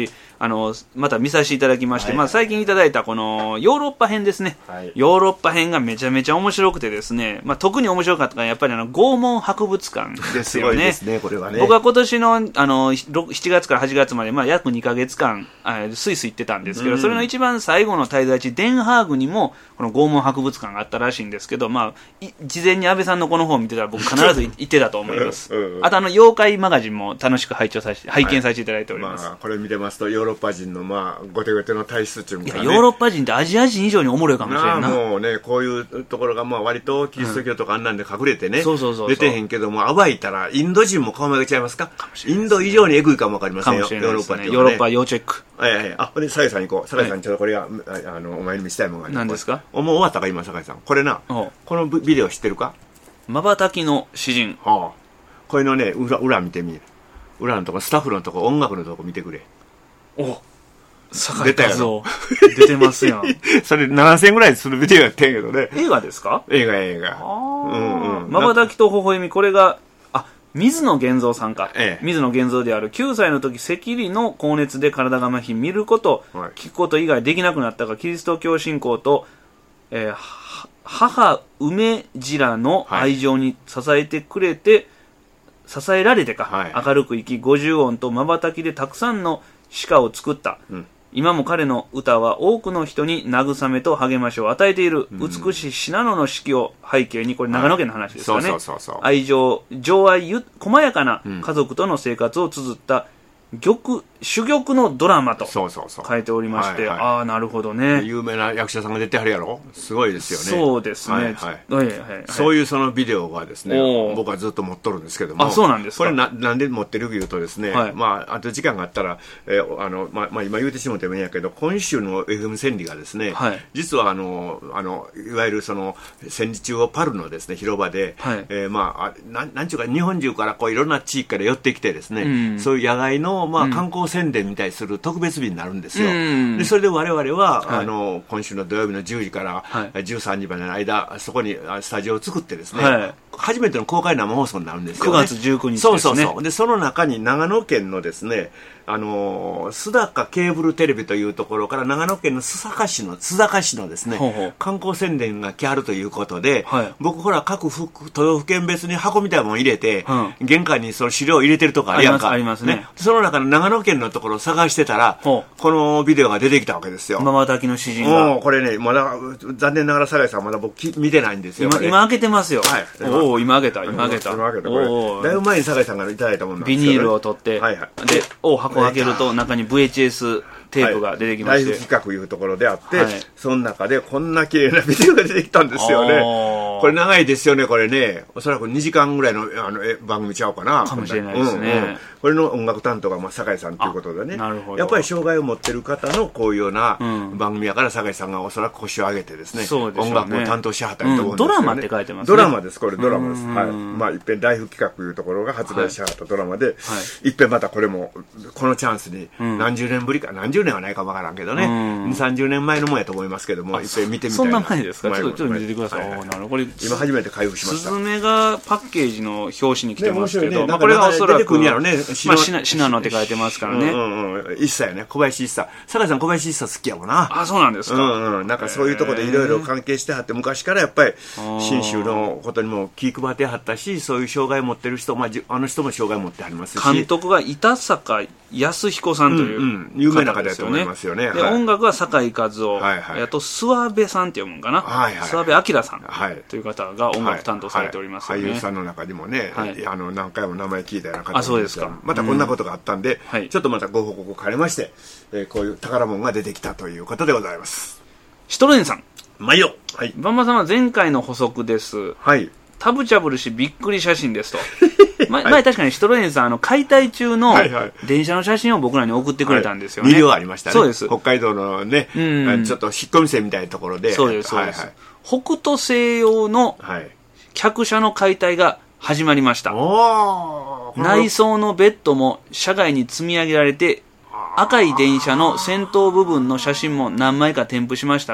あのまた見させていただきまして、はいはい、まあ、最近いただいたこのヨーロッパ編ですね、はい、ヨーロッパ編がめちゃめちゃ面白くてですね、まあ、特に面白かったのはやっぱりあの拷問博物館ですよね。すごいですね、これはね。僕は今年の、あのしちがつからはちがつまで、まあ、約にかげつかんスイス行ってたんですけど、うん、それの一番最後の滞在地デンハーグにもこの拷問博物館があったらしいんですけど、まあ、事前に安倍さんのこの本を見てたら僕必ず行ってたと思います。うんうん、あとあの妖怪マガジンも楽しく拝聴させて拝見させていただいております。 はい、まあ、これ見てますとヨーロッパ人のまあゴテゴテの体質っていうのが、ね、 いやヨーロッパ人ってアジア人以上におもろいかもしれんな。 もうね、こういうところがまあ割とキリスト教とかあんなんで隠れてね、うん、出てへんけども暴いたらインド人も顔曲げちゃいますか。かもしれない、インド以上にエグいかもわかりませんよ、ヨーロッパっていうのは、ね、ヨーロッパ要チェック。はいはい、あ、これ酒井さん行こう。酒井さん、ちょっとこれが、はい、あのお前に見せたいものがある。 何ですか。 もう終わったか今、酒井さん。これな、このビデオ知ってるか。 瞬きの詩人。 はあ、これのね、裏裏見てみる。裏のとこ、スタッフのとこ、音楽のとこ見てくれ。お、 酒井和夫出てますやん。 それななせんえんぐらいするビデオやってんけどね。 映画ですか。 映画映画。 うんうん。瞬きと微笑み、これがあ水野源三さんか、ええ、水野源三である。きゅうさいの時赤痢の高熱で体が麻痺、見ること、はい、聞くこと以外できなくなったがキリスト教信仰と、えー、母梅白の愛情に支えてくれて、はい、支えられてか、はい、明るく生きごじゅう音と瞬きでたくさんの詩歌を作った、うん、今も彼の歌は多くの人に慰めと励ましを与えている、うん、美しい信濃の四季を背景に、これ長野県の話ですかね、はい、そうそうそうそう、愛情情愛ゆ細やかな家族との生活を綴った玉珠玉のドラマと書いておりまして、はいはい、ああなるほどね。 有名な役者さんが出てはるやろ。すごいですよね。 そうですね、はいはいはいはい、そういうそのビデオがですね、僕はずっと持っとるんですけども。 あ、そうなんですか。 これ な, なんで持ってるかいうとですね、はい、まああと時間があったら、えーあのまあまあ、今言うてしまってもいいんやけど、今週の エフエム 千里がですね、はい、実はあのあのいわゆるその戦時中をパルのですね広場で、はい、えー、まあな ん, なんちゅうか日本中からこういろんな地域から寄ってきてですね、うん、そういう野外のまあ観光宣伝みたいする特別日になるんですよ、うん、でそれで我々は、はい、あの今週の土曜日のじゅうじからじゅうさんじまでの間、そこにスタジオを作ってですね、はい、初めての公開生放送になるんですよね。 くがつじゅうくにちですね。 そうそうそう。でその中に長野県のですね、あの須坂ケーブルテレビというところから長野県の須坂市の須坂市のですね、ほうほう、観光宣伝が来はるということで、はい、僕ほら各都道府県別に箱みたいなもの入れて、うん、玄関にその資料を入れてるとかあるやんか。 ありますね。 ね、その中の長野県のところを探してたら、このビデオが出てきたわけですよ。 瞬きの詩人が。 これね、まだ残念ながら酒井さんまだ僕見てないんですよ。 今、今開けてますよ。はい。おお、今開けた、今開けた。 今開けた。これだいぶ前に酒井さんがいただいたものなんですよね。ビニールを取って、はいはい、で、お箱を開けると中に ブイエイチエス テープが出てきまして、 はい、ライフ企画いうところであって、はい、その中でこんな綺麗なビデオが出てきたんですよね。これ長いですよね、これね。おそらくにじかんぐらいのあのえ番組ちゃうかな。 かもしれないですね。うんうん、 これの音楽担当がまあ酒井さんということでね。なるほど。やっぱり障害を持ってる方のこういうような番組やから、酒井さんがおそらく腰を上げてですね、そうでしょうね、音楽を担当しはったりと思うんですよね、 うん。ドラマって書いてますね。 ドラマです、これドラマです。はい。まあ一遍ライフ企画というところが発売しはったドラマで、はい、一遍またこれもこのチャンスに何十年ぶりか、何十年はないかもわからんけどね、にじゅう、さんじゅうねんまえのもんやと思いますけども、一遍見てみたいな。 そんな前ですか。ちょっと見ててください。はいはい、なるこれ今初めて開封しました。 スズメがパッケージの表紙に来てますけど、ね、まあこれがおそらく、ね、まあ信濃って書いてますからね。 うんうん、一茶よね、小林一茶。酒井さん小林一茶好きやもんな。 あ、そうなんですか。 うんうん、なんかそういうところでいろいろ関係してはって、昔からやっぱり信州のことにも気配ってはったし、そういう障害を持ってる人、まああの人も障害を持ってはりますし。 監督が板坂康彦さんという、うんうん、 有名な方だと思いますよね。 で、はい、音楽は酒井和夫、はいはい、あと諏訪部さんって読むんかな、はいはい、諏訪部明さんという方が音楽担当されておりますよね。 はいはい、俳優さんの中にもね、はい、あの何回も名前聞いたような方あ、そうですか。 またこんなことがあったんで、うん、ちょっとまたご報告を兼ねまして、えー、こういう宝物が出てきたということでございます。 シトレンさん、 まいよ、はい、 バンバさんは前回の補足です。はい。タブチャブルしびっくり写真ですと。前、前確かにシトロエンさん、あの解体中の電車の写真を僕らに送ってくれたんですよね。 にびょうありましたね。 そうです。 北海道のね、うん、ちょっと引っ込み線みたいなところで。 そうです、そうです。はいはい、北斗西洋の客車の解体が始まりました。はい、内装のベッドも車外に積み上げられて、赤い電車の先頭部分の写真も何枚か添付しましたが、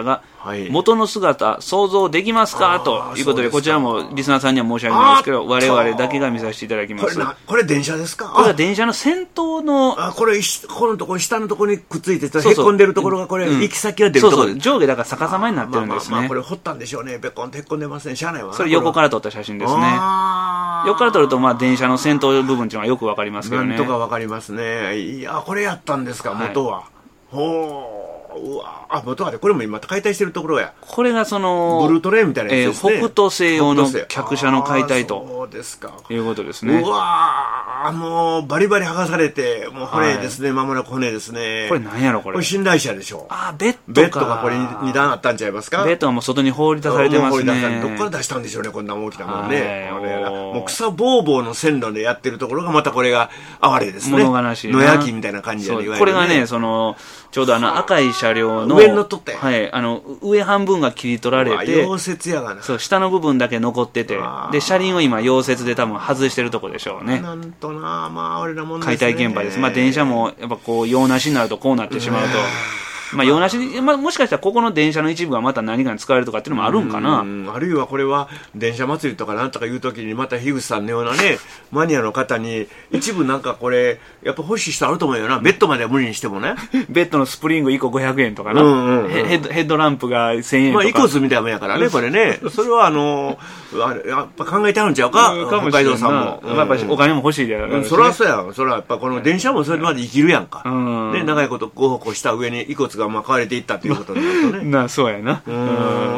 はい、 元の姿想像できますかということで、こちらもリスナーさんには申し訳ないですけど、我々だけが見させていただきます。 これな、これ電車ですか？ これは電車の先頭の、 あ、これここのところ下のところにくっついてへっこんでるところがこれ、うん、行き先が出るところ、 そうそう、上下だから逆さまになってるんですね。 まあまあまあ、これ掘ったんでしょうね。べっこんとへっこんでますね。しゃあないわな。 それ横から撮った写真ですね。横から撮るとまあ電車の先頭部分っていうのはよくわかりますけどね。 なんとかわかりますね。いや、これやったんですか、元は。はい、ほう。うわあ、元はでこれも今解体してるところや。 これがそのブルートレインみたいなやつですね。 えー、北斗星用の客車の解体とそうですかいうことですね。 うわあ、もうバリバリ剥がされて、もう骨ですね、はい、間もなく骨ですね。 これ何やろこれ。 これ寝台車でしょ。 あ、ベッドか。 ベッドがこれに段あったんちゃいますか。 ベッドはもう外に放り出されてますね。 どっから出したんでしょうね、こんな大きなもんね。もう草ぼうぼうの線路でやってるところがまたこれが哀れですね。 物悲しい野焼きみたいな感じで、ね、 これがね、そのちょうどあの赤い車両の上のとって、 はい、あの上半分が切り取られて、 溶接やがな。 そう、下の部分だけ残ってて、で車輪を今溶接で多分外してるとこでしょうね。 なんとな、まあ俺らもんですね。 解体現場です。まあ電車もやっぱこう用なしになるとこうなってしまうと。まあ、用なし、まあ、もしかしたらここの電車の一部がまた何かに使われるとかっていうのもあるんかな。 うんあるいはこれは電車祭りとかなんとかいう時にまた樋口さんのようなねマニアの方に一部なんかこれやっぱ欲しい人あると思うよな。ベッドまでは無理にしてもねベッドのスプリングいっこごひゃくえんとかな、うんうんうん、ヘッド、ヘッドランプがせんえんとか、 まあ、イコスみたいなもんやからねこれねそれはあのあれやっぱ考えてあるんちゃうか、うん、 北海道さんも、うん、やっぱお金も欲しいで、 うん、それはそうやそれはやっぱこの電車もそれまで生きるやんか、うんね、長いことご歩行した上に遺骨がまあ買われていったということになるとねなそうやな。 うん、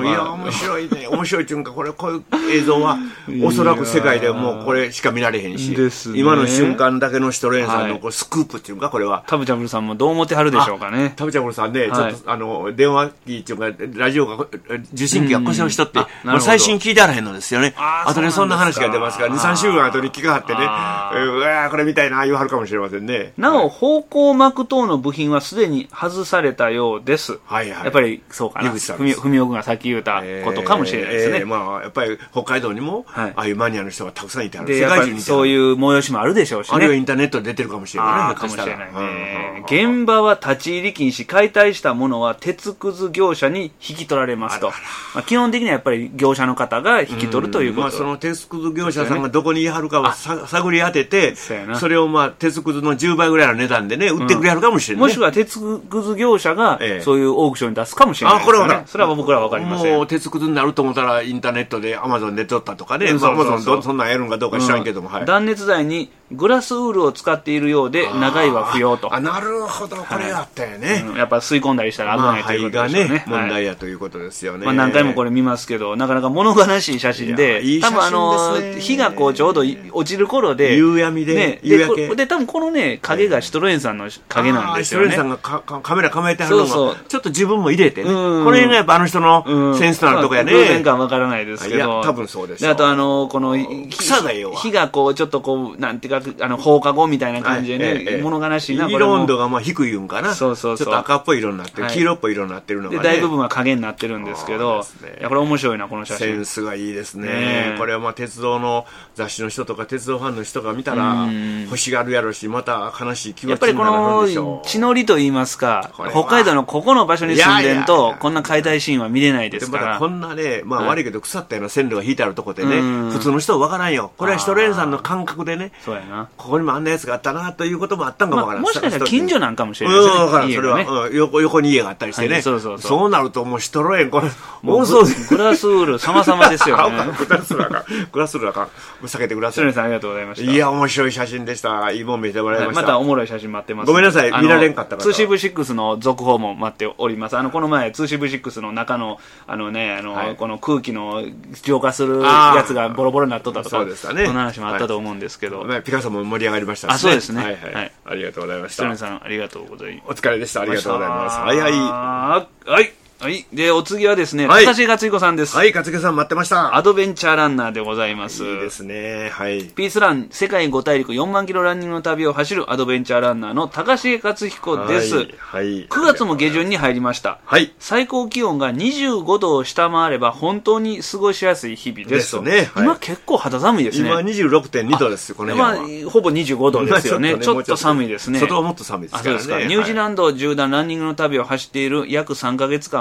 いや面白いね面白いっていうかこれこういう映像はおそらく世界でもうこれしか見られへんし、ね、今の瞬間だけのシュトレーンさんのこうスクープっていうかこれはタブチャブルさんもどう思ってはるでしょうかね。 タブチャブルさんね、はい、ちょっとあの電話機っていうかラジオが受信機が故障しとって、まあ、最新聞いてあらへんのですよね。あ, あとねそんな話が出ますからにさんしゅうかん後に聞かはってねうわこれみたいな言わはるかもしれませんね。 なお方向膜等の部品はすでに外されたようです、 はいはい、 やっぱりそうかな文雄君がさっき言ったことかもしれないですね、 えーえーまあ、やっぱり北海道にも、はい、ああいうマニアの人がたくさんいてある。 で世界中にそういう催しもあるでしょうしね。 あるいはインターネットで出てるかもしれないね。 かもしれないね。現場は立ち入り禁止、解体したものは鉄くず業者に引き取られますと。あらあら、まあ、基本的にはやっぱり業者の方が引き取るということ、 まあ、その鉄くず業者さんがどこに言い張るかをさ探り当てて そ, それをまあ鉄くずのじゅうばいぐらいの値段でね売ってくれはるかもしれない、ね、 もしくは鉄くず業者がそういうオークションに出すかもしれないです、ね、あこれはそれは僕らは分かりません。 もう鉄くずになると思ったらインターネットでアマゾンで撮ったとかね、アマゾンそんなんやるんかどうか知らんけども、うんはい、 断熱材にグラスウールを使っているようで長いは不要と。 あなるほどこれやったよね、はいうん、やっぱ吸い込んだりしたら危ないということですよね、まあ、 肺がね問題やということですよね、 まあ、何回もこれ見ますけどなかなか物悲しい写真で、 いい写真ですね、 多分あの日がこうちょうど落ちる頃で夕闇で、 ね、夕焼け で, で多分このね影がシュトレーンさんの影なんですよね。 シュトレーンさんがかかカメラ構えてはるのがそうそうちょっと自分も入れてね、この辺がやっぱあの人のセンスのあるとこやね、 偶然かわからないですけど、 いや多分そうですよ。 であとあのこの草がよ火がこうちょっとこうなんていうかあの放課後みたいな感じでね、はいええ、物悲しいな。 色温度がまあ低いんかな。 そうそうそう、 ちょっと赤っぽい色になってる、はい、黄色っぽい色になってるのがね、 で大部分は影になってるんですけど、ね、いやこれ面白いなこの写真。 センスがいいですね、ねこれはまあ鉄道の雑誌の人とか鉄道ファンの人が見たら欲しがるやろし、また悲しい気持ちになるでしょう。 やっぱりこの地の利と言いますか、北海道のここの場所に住んでるとこんな解体シーンは見れないですから。 でまこんなね、まあ、悪いけど腐ったような線路が引いてあるとこでね、普通の人は分からんよ。これはシュトレーンさんの感覚でね、 そうやな、 ここにもあんなやつがあったなということもあったんかもわからん、 まあ、もしかしたら近所なんかもしれないですね、 うん、分からん、それは、ねうん、横, 横に家があったりしてね、はい、そうそうそう、そうなるともうシュトレーンこれ妄想でグラスウール様々ですよねグラスウールあかんグラスウールあかん避けてください。 シュトレーンさんありがとうございました。 いや面白い写真でした。いいもん見せてもらいました、 はい、またおもろい写真待ってます。 ごめんなさい見られんかったから。 ツーシーブイシックスの続報も待っております。あのこの前 ツーシーブイシックスの中のあのねあの、はい、この空気の浄化するやつがボロボロになっとったとか、 そうでしたね、 そんな話もあったと思うんですけど、 はい、ピカソも盛り上がりましたし、ね、 あそうですね、 はいはいはい、ありがとうございました。 シュトレーンさんありがとうございます。 お疲れでした。ありがとうございます。はいはいはいはい。で、お次はですね、高重克彦さんです。 はい、克彦さん待ってました。 アドベンチャーランナーでございます。 いいですね。はい。 ピースラン、世界ご大陸よんまんキロランニングの旅を走るアドベンチャーランナーの高重克彦です。はい。はい、くがつも下旬に入りました。はい。最高気温がにじゅうごどを下回れば本当に過ごしやすい日々ですと。ですね。はい、今結構肌寒いですね。 今 にじゅうろくてんにどです、この辺は。 まあ、ほぼにじゅうごどですよね。ちょっとね、ちょっと寒いですね。 外はもっと寒いですからね。 あ、そうですか。ニュージーランド縦断ランニングの旅を走っている約さんかげつかん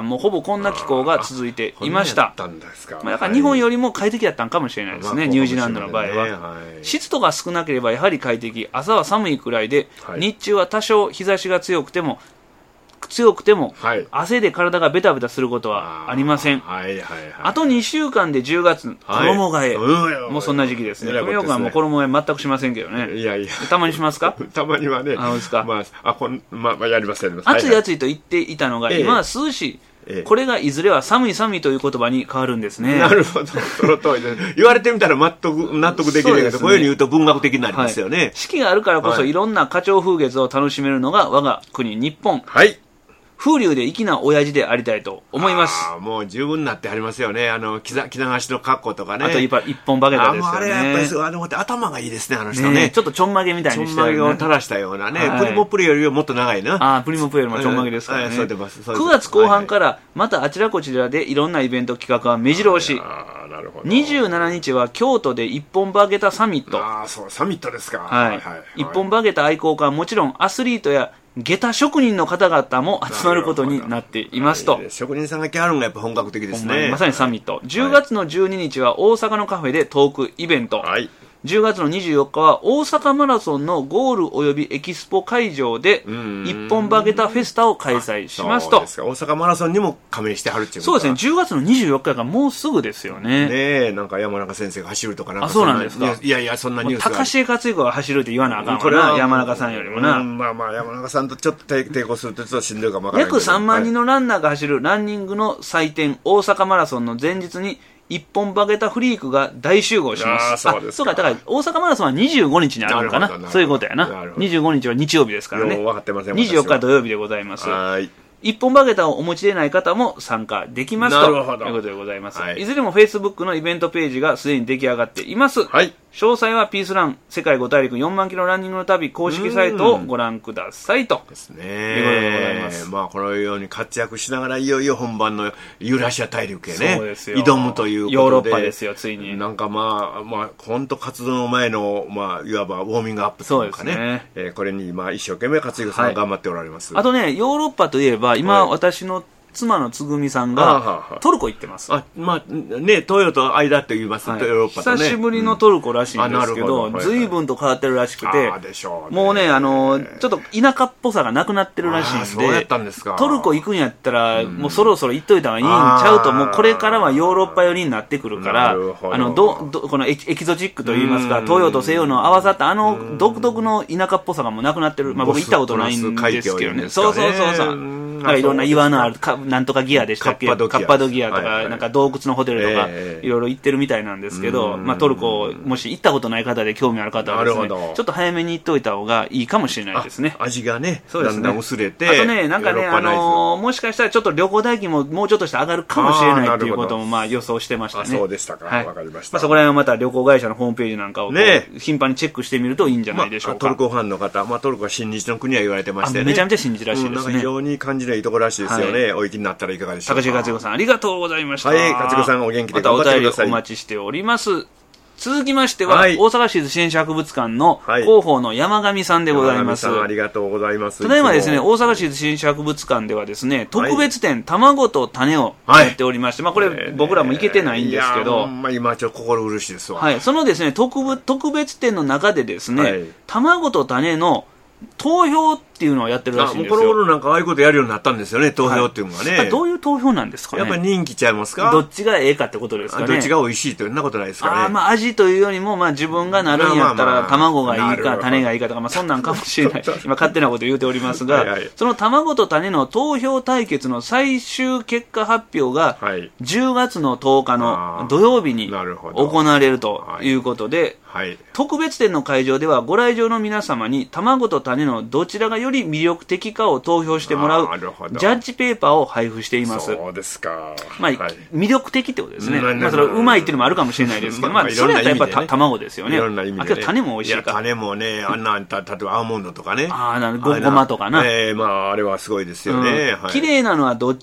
もほぼこんな気候が続いていました。 だからまあ、日本よりも快適だったんかもしれないですね、ニュージーランドの場合は、はい、湿度が少なければやはり快適、朝は寒いくらいで、はい、日中は多少日差しが強くても強くても、はい、汗で体がベタベタすることはありません。 あ,、はいはいはい、あとにしゅうかんでじゅうがつ、衣替え、はい、もうそんな時期ですね。富岡はもう衣替え全くしませんけどね。 いやいや、 たまにしますか？ たまにはね。 あ、ですか。 まあ、あこんまあ、まあ、やりますやります。 暑い暑いと言っていたのが、今は涼しい、ええ、これがいずれは寒い寒いという言葉に変わるんですね。 なるほど、その通りです。言われてみたら納得、納得できるけど、ね、こういうふうに言うと文学的になりますよね。はい、 四季があるからこそ、はい、いろんな花鳥風月を楽しめるのが我が国日本。 はい。 風流で粋な親父でありたいと思います。 あもう十分になってありますよね。あの、着流しの格好とかね。 あと、一本バゲタですよね。あれやっぱりすごい、あの、頭がいいですね、あの人ね。ねちょっとちょんまげみたいにして、ね。 ちょんまげを垂らしたようなね。はい、プリモプリよりもっと長いな。 ああ、プリモプリよりもちょんまげですからね。 そう出ます。 くがつこう半から、またあちらこちらでいろんなイベント企画が目白押し。あなるほど。にじゅうしちにちは京都で一本バゲタサミット。 ああ、そう、サミットですか。 はい。はいはい、一本バゲタ愛好家はもちろんアスリートや下駄職人の方々も集まることになっていますと。 職人さんが来はるのがやっぱ本格的ですね。 まさにサミット。じゅうがつのじゅうににちは大阪のカフェでトークイベント。はい。じゅうがつのにじゅうよっかは大阪マラソンのゴールおよびエキスポ会場で一本バゲタフェスタを開催しますと。 そうですか。大阪マラソンにも加盟してはるっていうことそうですね。じゅうがつのにじゅうよっかがもうすぐですよね。 ねえ、なんか山中先生が走るとかなんか。 あ、そうなんですか。 いやいや、そんなニュースが。 高重克彦が走るって言わなあかんわな。山中さんよりもな。 うん、まあまあ山中さんとちょっと抵抗するとちょっとしんどいかもわからない。 約さんまんにんのランナーが走るランニングの祭典大阪マラソンの前日に一本バゲタフリークが大集合します。 あ、そうですか。 そうか、だから大阪マラソンはにじゅうごにちにあるのかな。そういうことやな。にじゅうごにちは日曜日ですからね。 分かってません。 にじゅうよっかは土曜日でございます。はい。一本バゲタをお持ちでない方も参加できますということでございます。はい、いずれも Facebook のイベントページがすでに出来上がっています。はい、詳細はピースラン世界ご大陸よんまんキロランニングの旅公式サイトをご覧くださいとですね。いうことでございます。まあこのように活躍しながらいよいよ本番のユーラシア大陸へね挑むということでヨーロッパですよついに。 なんかまあまあ本当活動の前のまあいわばウォーミングアップというかね。ねえー、これにまあ一生懸命勝弘さんが頑張っておられます。 はい、あとねヨーロッパといえば今、はい、私の妻のつぐみさんがトルコ行ってます。 あ、まあね、東洋と間って言います、はい、ヨーロッパとね。 久しぶりのトルコらしいんですけど、随分と変わってるらしくて、もうね、あの、ちょっと田舎っぽさがなくなってるらしいんで、 そうやったんですか。 トルコ行くんやったら、もうそろそろ行っといた方がいいんちゃうと、もうこれからはヨーロッパ寄りになってくるから、あの、ど、ど、このエキゾチックと言いますか、東洋と西洋の合わさったあの独特の田舎っぽさがもうなくなってる。まあ僕行ったことないんですけどね。そうそうそうそう。なんかいろんな岩のあるかなんとかギアでしたっけ、カッパドギアとか、はいはい、なんか洞窟のホテルとか、えー、いろいろ行ってるみたいなんですけど、まあ、トルコもし行ったことない方で興味ある方はですね、ちょっと早めに行っておいた方がいいかもしれないですね。 味がね、そうですね、だんだん薄れて、 あとね、なんかね、あのー、もしかしたらちょっと旅行代金ももうちょっとして上がるかもしれないっていうこともまあ予想してましたね。 そうでしたか、はい、わかりました。 まあ、そこら辺はまた旅行会社のホームページなんかをね、頻繁にチェックしてみるといいんじゃないでしょうか。 まあ、トルコファンの方、まあ、トルコは親日の国は言われてましてね、 めちゃめちゃ親日らしいですね。うん、なんか非常に感じのいいところらしいですよね。はい、お行きになったらいかがでしょうか。 高重克彦さんありがとうございました。 はい、勝子さんお元気で頑張ってください。またお便りお待ちしております。続きましては、はい、大阪市立自然史博物館の広報の山上さんでございます。 山上さんありがとうございます。 ただいまですね、大阪市立自然史博物館ではですね、特別展、はい、卵と種をやっておりまして、まあこれ僕らも行けてないんですけど、 まあ今ちょっと心苦しいですわ。 はい、そのですね、特, 特別展の中でですね、はい、卵と種の投票っていうのをやってるらしいんですよ。 この頃なんかああいうことやるようになったんですよね、投票っていうのがね。 はい、どういう投票なんですかね。 やっぱり人気ちゃいますか。 どっちがええかってことですかね。 どっちが美味しいというそんなことないですかね。 あまあ味というよりも、まあ自分がなるんやったら卵がいいか種がいいかとか、まあそんなんかもしれない。今勝手なこと言うておりますが、はいはい、その卵と種の投票対決の最終結果発表が、じゅうがつのとおかの土曜日に行われるということで、はい、特別展の会場ではご来場の皆様に卵と種のどちらがより魅力的かを投票してもらうジャッジペーパーを配布しています。 そうですか。 まあ、はい、魅力的ってことですね。まあ、それはうまいっていうのもあるかもしれないですけど、まあ、それやったらやっぱり卵ですよね。いろんな意味で、ね。あ、種も美味しいか。 いや、種もね、あんな、た、例えばアーモンドとかね。 ああ、ご、ごまとかな。 ええー、まあ、あれはすごいですよね。 うん、はい、綺麗なのはどっち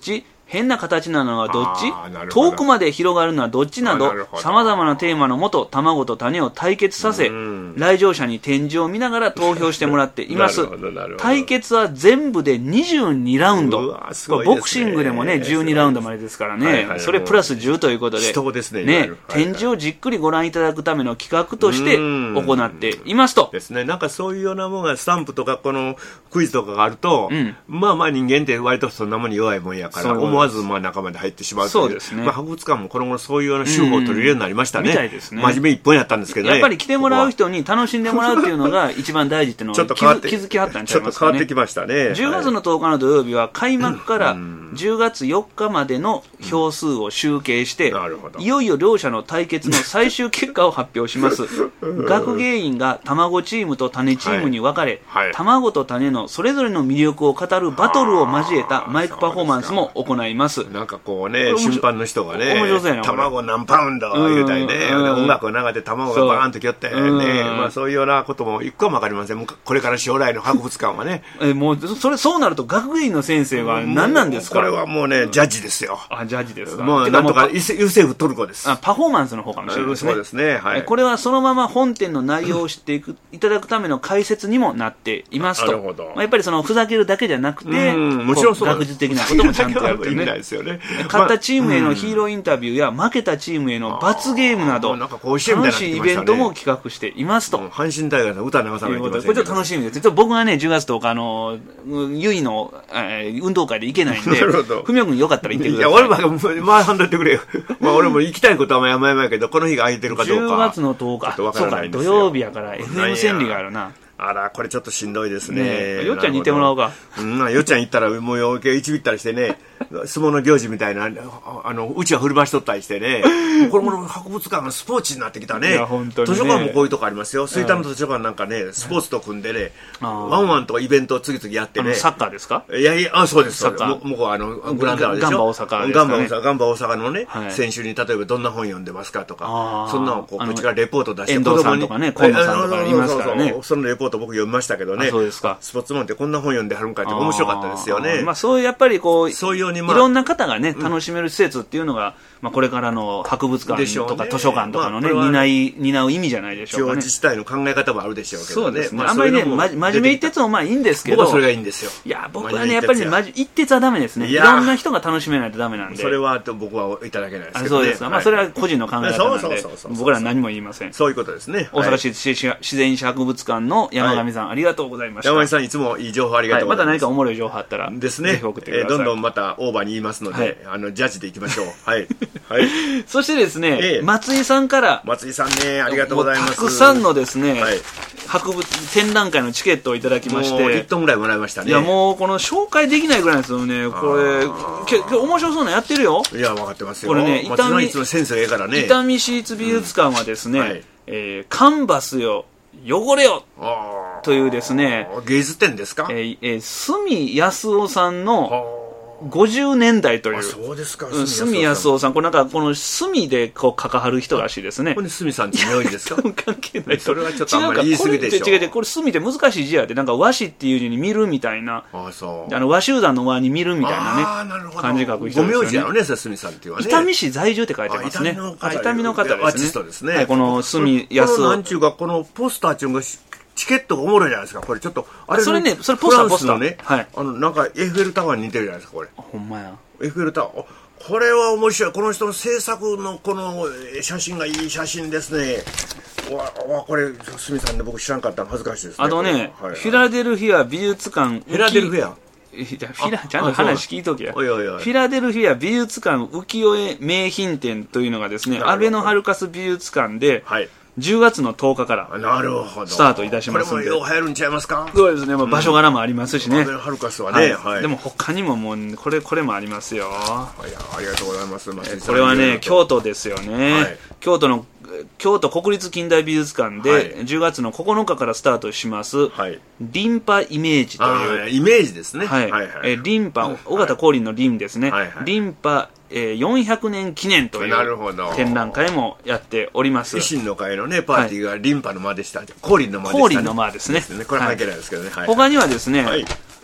変な形なのはどっち、遠くまで広がるのはどっちなど、様々なテーマのもと、卵と種を対決させ、来場者に展示を見ながら投票してもらっています。対決は全部でにじゅうにラウンド。ボクシングでもね、じゅうにラウンドまでですからね。それプラスじゅうということで、ね、展示をじっくりご覧いただくための企画として行っていますと。 ですね。なんかそういうようなものが、スタンプとかこのクイズとかがあると、うん、まあまあ人間って割とそんなもんに弱いもんやから、思わずまあ仲間で入ってしまうという。そうですね。まあ博物館もこの頃そういうような手法を取り入れるようになりましたね。みたいですね。真面目一本やったんですけどね。 やっぱり来てもらう人に楽しんでもらうっていうのが一番大事っていうのをちょっと気づきはったんちゃいますかね。ちょっと変わってきましたね。 じゅうがつのとおかの土曜日は開幕からじゅうがつよっかまでの票数を集計して、うん、いよいよ両者の対決の最終結果を発表します。学芸員が卵チームと種チームに分かれ、はいはい、卵と種のそれぞれの魅力を語るバトルを交えたマイクパフォーマンスも行います。 なんかこうね、審判の人がね、卵何パウンド言うたりね、音楽を流れて卵がバーンときよってね、まあそういうようなことも一個もわかりません。これから将来の博物館はね。 えもうそれそうなると学芸員の先生は何なんですか。 これはもうね、ジャッジですよ。 あ、ジャッジですか。 もうなんとかユーセフトルコです。 あ、パフォーマンスの方かもしれないですね。 そうですね。はい。 これはそのまま本展の内容を知っていくいただくための解説にもなっていますと。なるほど。まあ、やっぱりそのふざけるだけじゃなくて、もちろんそう学術的なこともちゃんとやるというね。勝ったチームへのヒーローインタビューや負けたチームへの罰ゲームなど楽しいイベントも企画していますと。 阪神タイガースの歌流さないといけません。 これちょっと楽しみです。ちょっと僕はねじゅうがつとおかあのゆいの、えー、運動会で行けないんで、ふみおくんよかったら行ってください。 いや俺も前半でってくれよ。まあ俺も行きたいことは山々やけどこの日が空いてるかどうか。 じゅうがつのとおか、そうか土曜日やから エフエム 千里があるな。 あら、これちょっとしんどいですね。 よっちゃんに行ってもらおうか。 うん、よっちゃん行ったら、もう余計一ビったりしてね、相撲の行事みたいな、あの、うちは振り回しとったりしてね、これも博物館がスポーツになってきたね。いや、本当にね。図書館もこういうとこありますよ。吹田の図書館なんかね、スポーツと組んでね、ワンワンとかイベントを次々やってね。 サッカーですか？ いやいや、あ、そうです。サッカー。向こうあの、グランダーでしょ。ガンバ大阪。 ガンバ大阪、ガンバ大阪のね、選手に例えばどんな本読んでますかとか、そんなのをこっちからレポート出して、 遠藤さんとかね、河野さんとかいますからね。 そのレポート僕読みましたけど、そうですか。スポーツマンってこんな本読んではるんかって面白かったですよね。 まあそういうやっぱりこう、そういうようにまあいろんな方がね楽しめる施設っていうのが、まあこれからの博物館とか図書館とかのね担い担う意味じゃないでしょうかね。 自治体の考え方もあるでしょうけどね。 そうですね。あんまりね真面目一徹もまあいいんですけど、 僕はそれがいいんですよ。 いや僕はねやっぱりね一徹はダメですね。いろんな人が楽しめないとダメなんで。 それは僕はいただけないですけどね。 そうですか。まあそれは個人の考え方なんで、僕らは何も言いません。 そういうことですね。 大阪市自然史博物館の山上さんありがとうございました。 山上さんいつもいい情報ありがとうございます。 また何かおもろい情報あったらですね。ぜひ送ってください。どんどんまたオーバーに言いますので、あのジャッジでいきましょう。はいはい。 そしてですね、松井さんから松井さんねありがとうございます。 たくさんのですね、博物展覧会のチケットをいただきまして、 もういっトンぐらいもらいましたね。 いやもうこの紹介できないぐらいですよね。これけ面白そうなやってるよ。 いや分かってますよ。 これね、 伊丹いつもセンスがええからね。 伊丹市立美術館はですね、カンバスよ汚れよというですね、 芸術展ですか？ えーえー、隅康夫さんのごじゅうねんだいという。 そうですか。 隅康夫さん、これなんかこの隅でこう書かはる人らしいですね。 これ隅さんって名字ですか？ 関係ない。 それはちょっとあんまり言い過ぎでしょ。 違う違う、これ隅って難しい字やで、なんか和紙っていう字に見るみたいな。ああそう。あの和集団の和に見るみたいなね。漢字書く人ですよね。 ご名字やろね、隅さんっていうのはね。 伊丹市在住って書いてますね。伊丹の方ですね。 アーティストですね。 はい、この隅康夫。 なんちゅうかこのポスターっていうのがチケットがおもろいじゃないですか。これちょっとあれそれね、それポスターポスターね。はい。あのなんかエッフェルタワーに似てるじゃないですかこれ。 ほんまや。 エッフェルタワー。これは面白い。この人の制作のこの写真がいい写真ですね。わわこれ鷲見さんで僕知らんかったの恥ずかしいですね。 あとね、はいはい、フィラデルフィア美術館。 フィラデルフィア。 フィラちゃんと話聞いとけや。フィラデルフィア美術館浮世絵名品展というのがですね、アベノハルカス美術館で、はい、じゅうがつのとおかからスタートいたしますので、 これもよう流行るんちゃいますか？ そうですね、まあ、場所柄もありますしね。 アベノハルカスはね、 はいはい、でも他にももうこれこれもありますよ。 いやありがとうございます。 これはね京都ですよね。はい、京都の京都国立近代美術館で、はい、じゅうがつのここのかからスタートします、はい、リンパイメージというイメージですね。 はいはいはい、えリンパ、尾形光琳のリンですね。はいはい、リンパえー、よんひゃくねん記念という展覧会もやっております。 維新の会のねパーティーがリンパの間でした。光琳の間でしたね。 光琳の間ですね。 これは関係ないですけどね。 他にはですね、はい、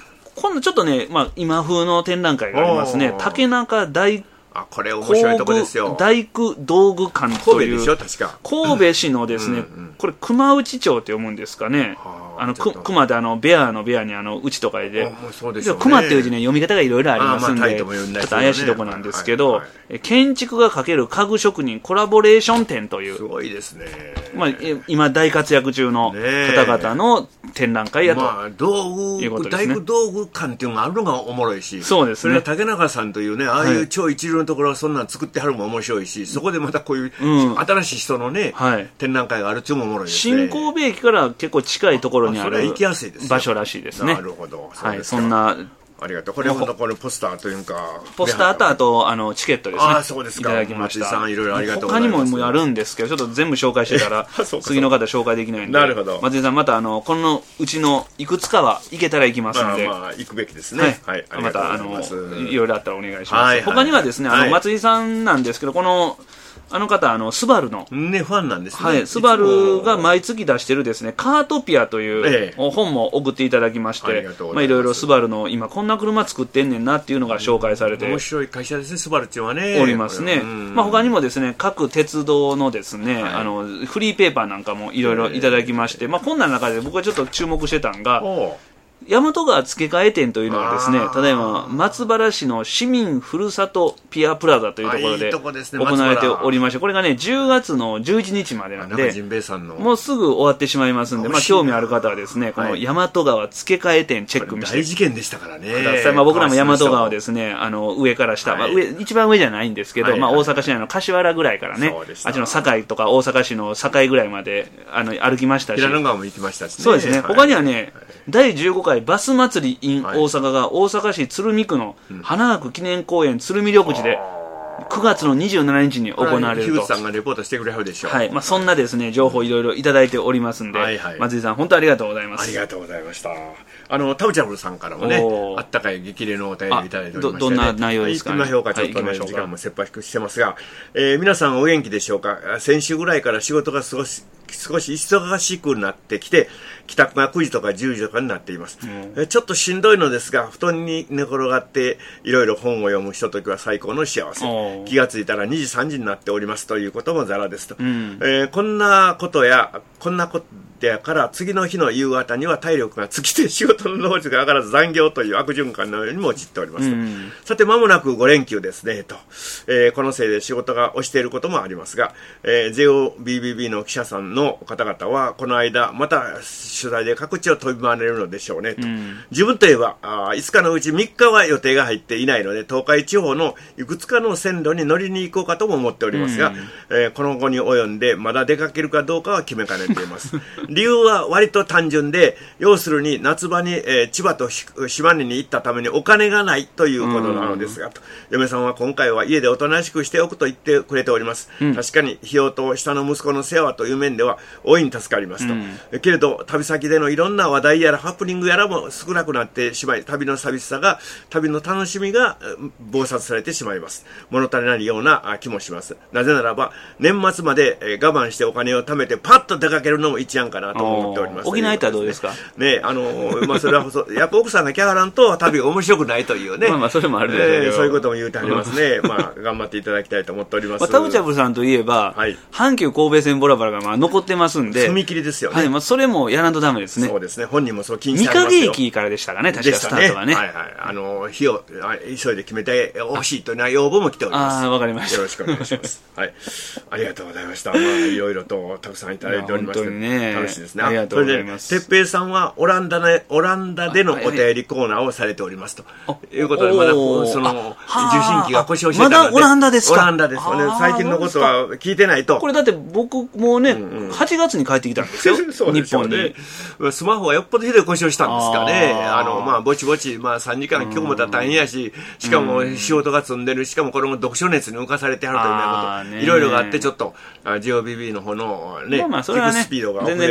今度ちょっとね、まあ、今風の展覧会がありますね。竹中大あ、これ面白いとこですよ。 大工道具館という。 神戸でしょ、確か。 神戸市のですね、うんうん、これ熊内町って読むんですかね。あのく熊であのベアのベアにあの内とかで、 そうでしょうね、 熊っていう字ね読み方がいろいろありますんで、 まあ、 ちょっと怪しいとこなんですけど、はいはいはい、建築がかける家具職人コラボレーション展という、 すごいですね。 まあ今大活躍中の方々の展覧会やと、 まあ、道具、大工道具館っていうのがあるのがおもろいし、 そうですね。 竹中さんというね、ああいう超一流のところはそんなの作ってはるのも面白いし、そこでまたこういう、うん、新しい人のね、はい、展覧会があるっていうのもおもろいですね。 新神戸駅から結構近いところにある行きやすい場所らしいですね。 なるほど。 はい、そんな。 ありがとう。これはこのポスターというか、 ポスターとあとあのチケットですね。 あ、そうですか。 いただきました。 松井さんいろいろありがとうございます。 他にももあるんですけど、ちょっと全部紹介してたら次の方紹介できないんで。 なるほど。 松井さんまたあのこのうちのいくつかは行けたら行きますので、 まあまあ行くべきですね。 はい。はい、またあのいろいろあったらお願いします。はいはい、他にはですね、あの松井さんなんですけど、このあの方、あの、スバルの。 ね、ファンなんですね。 はい。スバルが毎月出してるですね、カートピアという本も送っていただきまして、まあいろいろスバルの今こんな車作ってんねんなっていうのが紹介されて。 面白い会社ですね、スバルっていうのはね。 おりますね。まあ他にもですね、各鉄道のですね、あの、フリーペーパーなんかもいろいろいただきまして、まあこんな中で僕がちょっと注目してたんが、大和川付け替え店というのがですね、ただいま松原市の市民ふるさとピアプラザというところで行われておりまして、これがねじゅうがつのじゅういちにちまでなんで、もうすぐ終わってしまいますんで、まあ興味ある方はですね、この大和川付け替え店チェックして大事件でしたからね。 まあ僕らも大和川ですね、あの上から下、まあ上一番上じゃないんですけど、まあ大阪市内の柏原ぐらいからね、あっちの堺とか大阪市の堺ぐらいまであの歩きましたし、 平野川も行きましたしね。 そうですね。他にはね、だいじゅうごかいバス祭り in 大阪が大阪市鶴見区の花博記念公園鶴見緑地でくがつのにじゅうしちにちに行われると。 樋口さんがレポートしてくれるでしょう。 はい。まあそんなですね情報いろいろいただいておりますんで、はいはい、松井さん本当ありがとうございます。 ありがとうございました。あのタブチャブルさんからもね、あったかい激励のお便りいただいておりまして、ね、 ど, どんな内容ですかね。 行きましょうか。ちょっとね、はい、時間も切迫してますが、えー、皆さんお元気でしょうか。先週ぐらいから仕事が少し少し忙しくなってきて、帰宅がくじとかじゅうじとかになっています、うん、ちょっとしんどいのですが、布団に寝転がっていろいろ本を読むひとときは最高の幸せ。気がついたらにじさんじになっておりますということもざらですと、うん、えー、こんなことやこんなことやから次の日の夕方には体力が尽きて仕事の能力が上がらず残業という悪循環のようにも陥っておりますと、うん、さて間もなくご連休ですねと、えー、このせいで仕事が押していることもありますが、えー、ジェオビービービー の記者さんの方々はこの間また取材で各地を飛び回れるのでしょうねと、うん、自分といえばあいつかのうちみっかは予定が入っていないので東海地方のいくつかの線路に乗りに行こうかとも思っておりますが、うん、えー、この後に及んでまだ出かけるかどうかは決めかねています理由は割と単純で、要するに夏場に、えー、千葉と島根に行ったためにお金がないということなのですが、と嫁さんは今回は家でおとなしくしておくと言ってくれております、うん、確かに費用と下の息子の世話という面では大いに助かりますと、うん、けれど旅先でのいろんな話題やらハプニングやらも少なくなってしまい、旅の寂しさが旅の楽しみが忙殺されてしまいます。物足りないような気もします。なぜならば年末まで、えー、我慢してお金を貯めてパッと出かけるのも一案かなと思っております。 沖縄行ったらどうですかね。あのー、まあそれはやっぱ奥さんがキャハランと旅が面白くないというねまあまあそれもあるでしょうけど、 えー、そういうことも言うてありますねまあ頑張っていただきたいと思っております、まあ、 タブチャブさんといえば、はい、阪急神戸線ボラボラがまあ残ってますんで踏切ですよね、 はい、まあ、それもやらんとダメですね。 そうですね、本人もそう禁止されますよ。 にかげ駅からでしたかね、確かスタートがね。 はいはい、あの日を急いで決めてほしいという要望も来ております。 ああ、わかりました。 よろしくお願いしますはい、ありがとうございました。まあいろいろとたくさんいただいておりまして、ね、楽しいですね。 ありがとうございます。 哲平さんはオランダね、オランダでのお便りコーナーをされておりますということで、まだその受信機が故障してたので、 まだオランダですか。 オランダです。最近のことは聞いてないと。 これだって僕もね、うんうん、はちがつに帰ってきたんですよそうですよ、ね、 日本に。スマホはよっぽどひどい故障したんですかね。ああのまあぼちぼち、まあ、さんじかん今日もたら大変やし、しかも仕事が積んでる、しかもこれも読書熱に浮かされてはるというようなこと、いろいろがあってちょっと ジェオビービー の方のね、 まあまあそれはね、 スピードが遅全然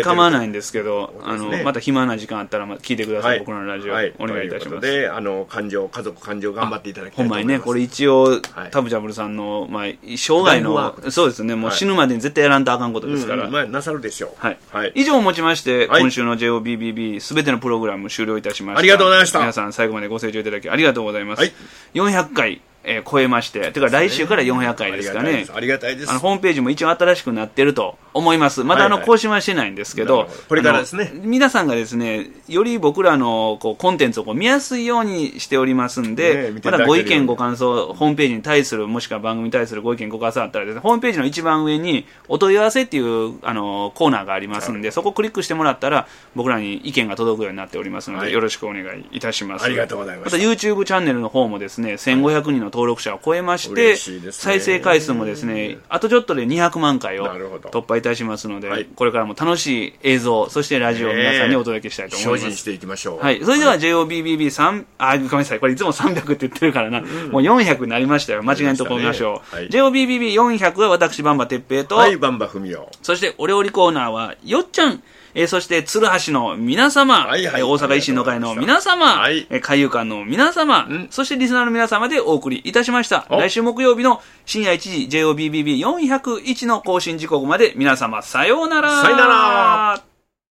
然構わないんですけど、あのまた暇な時間あったら聞いてください、僕のラジオ、お願いいたします。 で、あの感情、家族感情頑張っていただきたいと思います。 ほんまにね、これ一応タブジャブルさんの、まあ、生涯のそうですね、もう死ぬまでに絶対やらんとあかんことですから、 まあなさるでしょう。はい。 以上をもちまして今週の ジェイオービービービー すべてのプログラム終了いたしました。 ありがとうございました。 皆さん最後までご清聴いただきありがとうございます。よんひゃっかいえー、超えまして、てか来週からよんひゃっかいですかね。 ありがたいです。あのホームページも一応新しくなってると思います。まだあの更新はしてないんですけど、はいはい、 これからですね。 皆さんがですね、より僕らのこうコンテンツをこう見やすいようにしておりますんで、ね、まだご意見ご感想、ホームページに対するもしくは番組に対するご意見ご感想あったらですね、ホームページの一番上にお問い合わせっていうあのコーナーがありますんで、そこをクリックしてもらったら僕らに意見が届くようになっておりますので、はい、よろしくお願いいたします。 ありがとうございます。 また YouTube チャンネルの方もですね、せんごひゃくにんの登録者を超えまして、再生回数もですね、あとちょっとでにひゃくまんかいを突破いたしますので、はい、これからも楽しい映像、そしてラジオを皆さんにお届けしたいと思います。 精進していきましょう。 はい、それでは ジェイオービービービーさん、あ、ごめんなさい、これいつもさんびゃくって言ってるからな、うん、もうよんひゃくになりましたよ。間違いのとこみましょう。はい、ジェイオービービービーよんひゃく は私、バンバ哲平と、 はい、バンバ文雄。 そしてお料理コーナーは、よっちゃん。えー、そして鶴橋の皆様、はいはい、大阪維新の会の皆様、はい、えー、海遊館の皆様、うん、そしてリスナーの皆様でお送りいたしました。来週木曜日の深夜いちじ ジェイオービービービーよんひゃくいち の更新時刻まで皆様さようなら。 さようなら。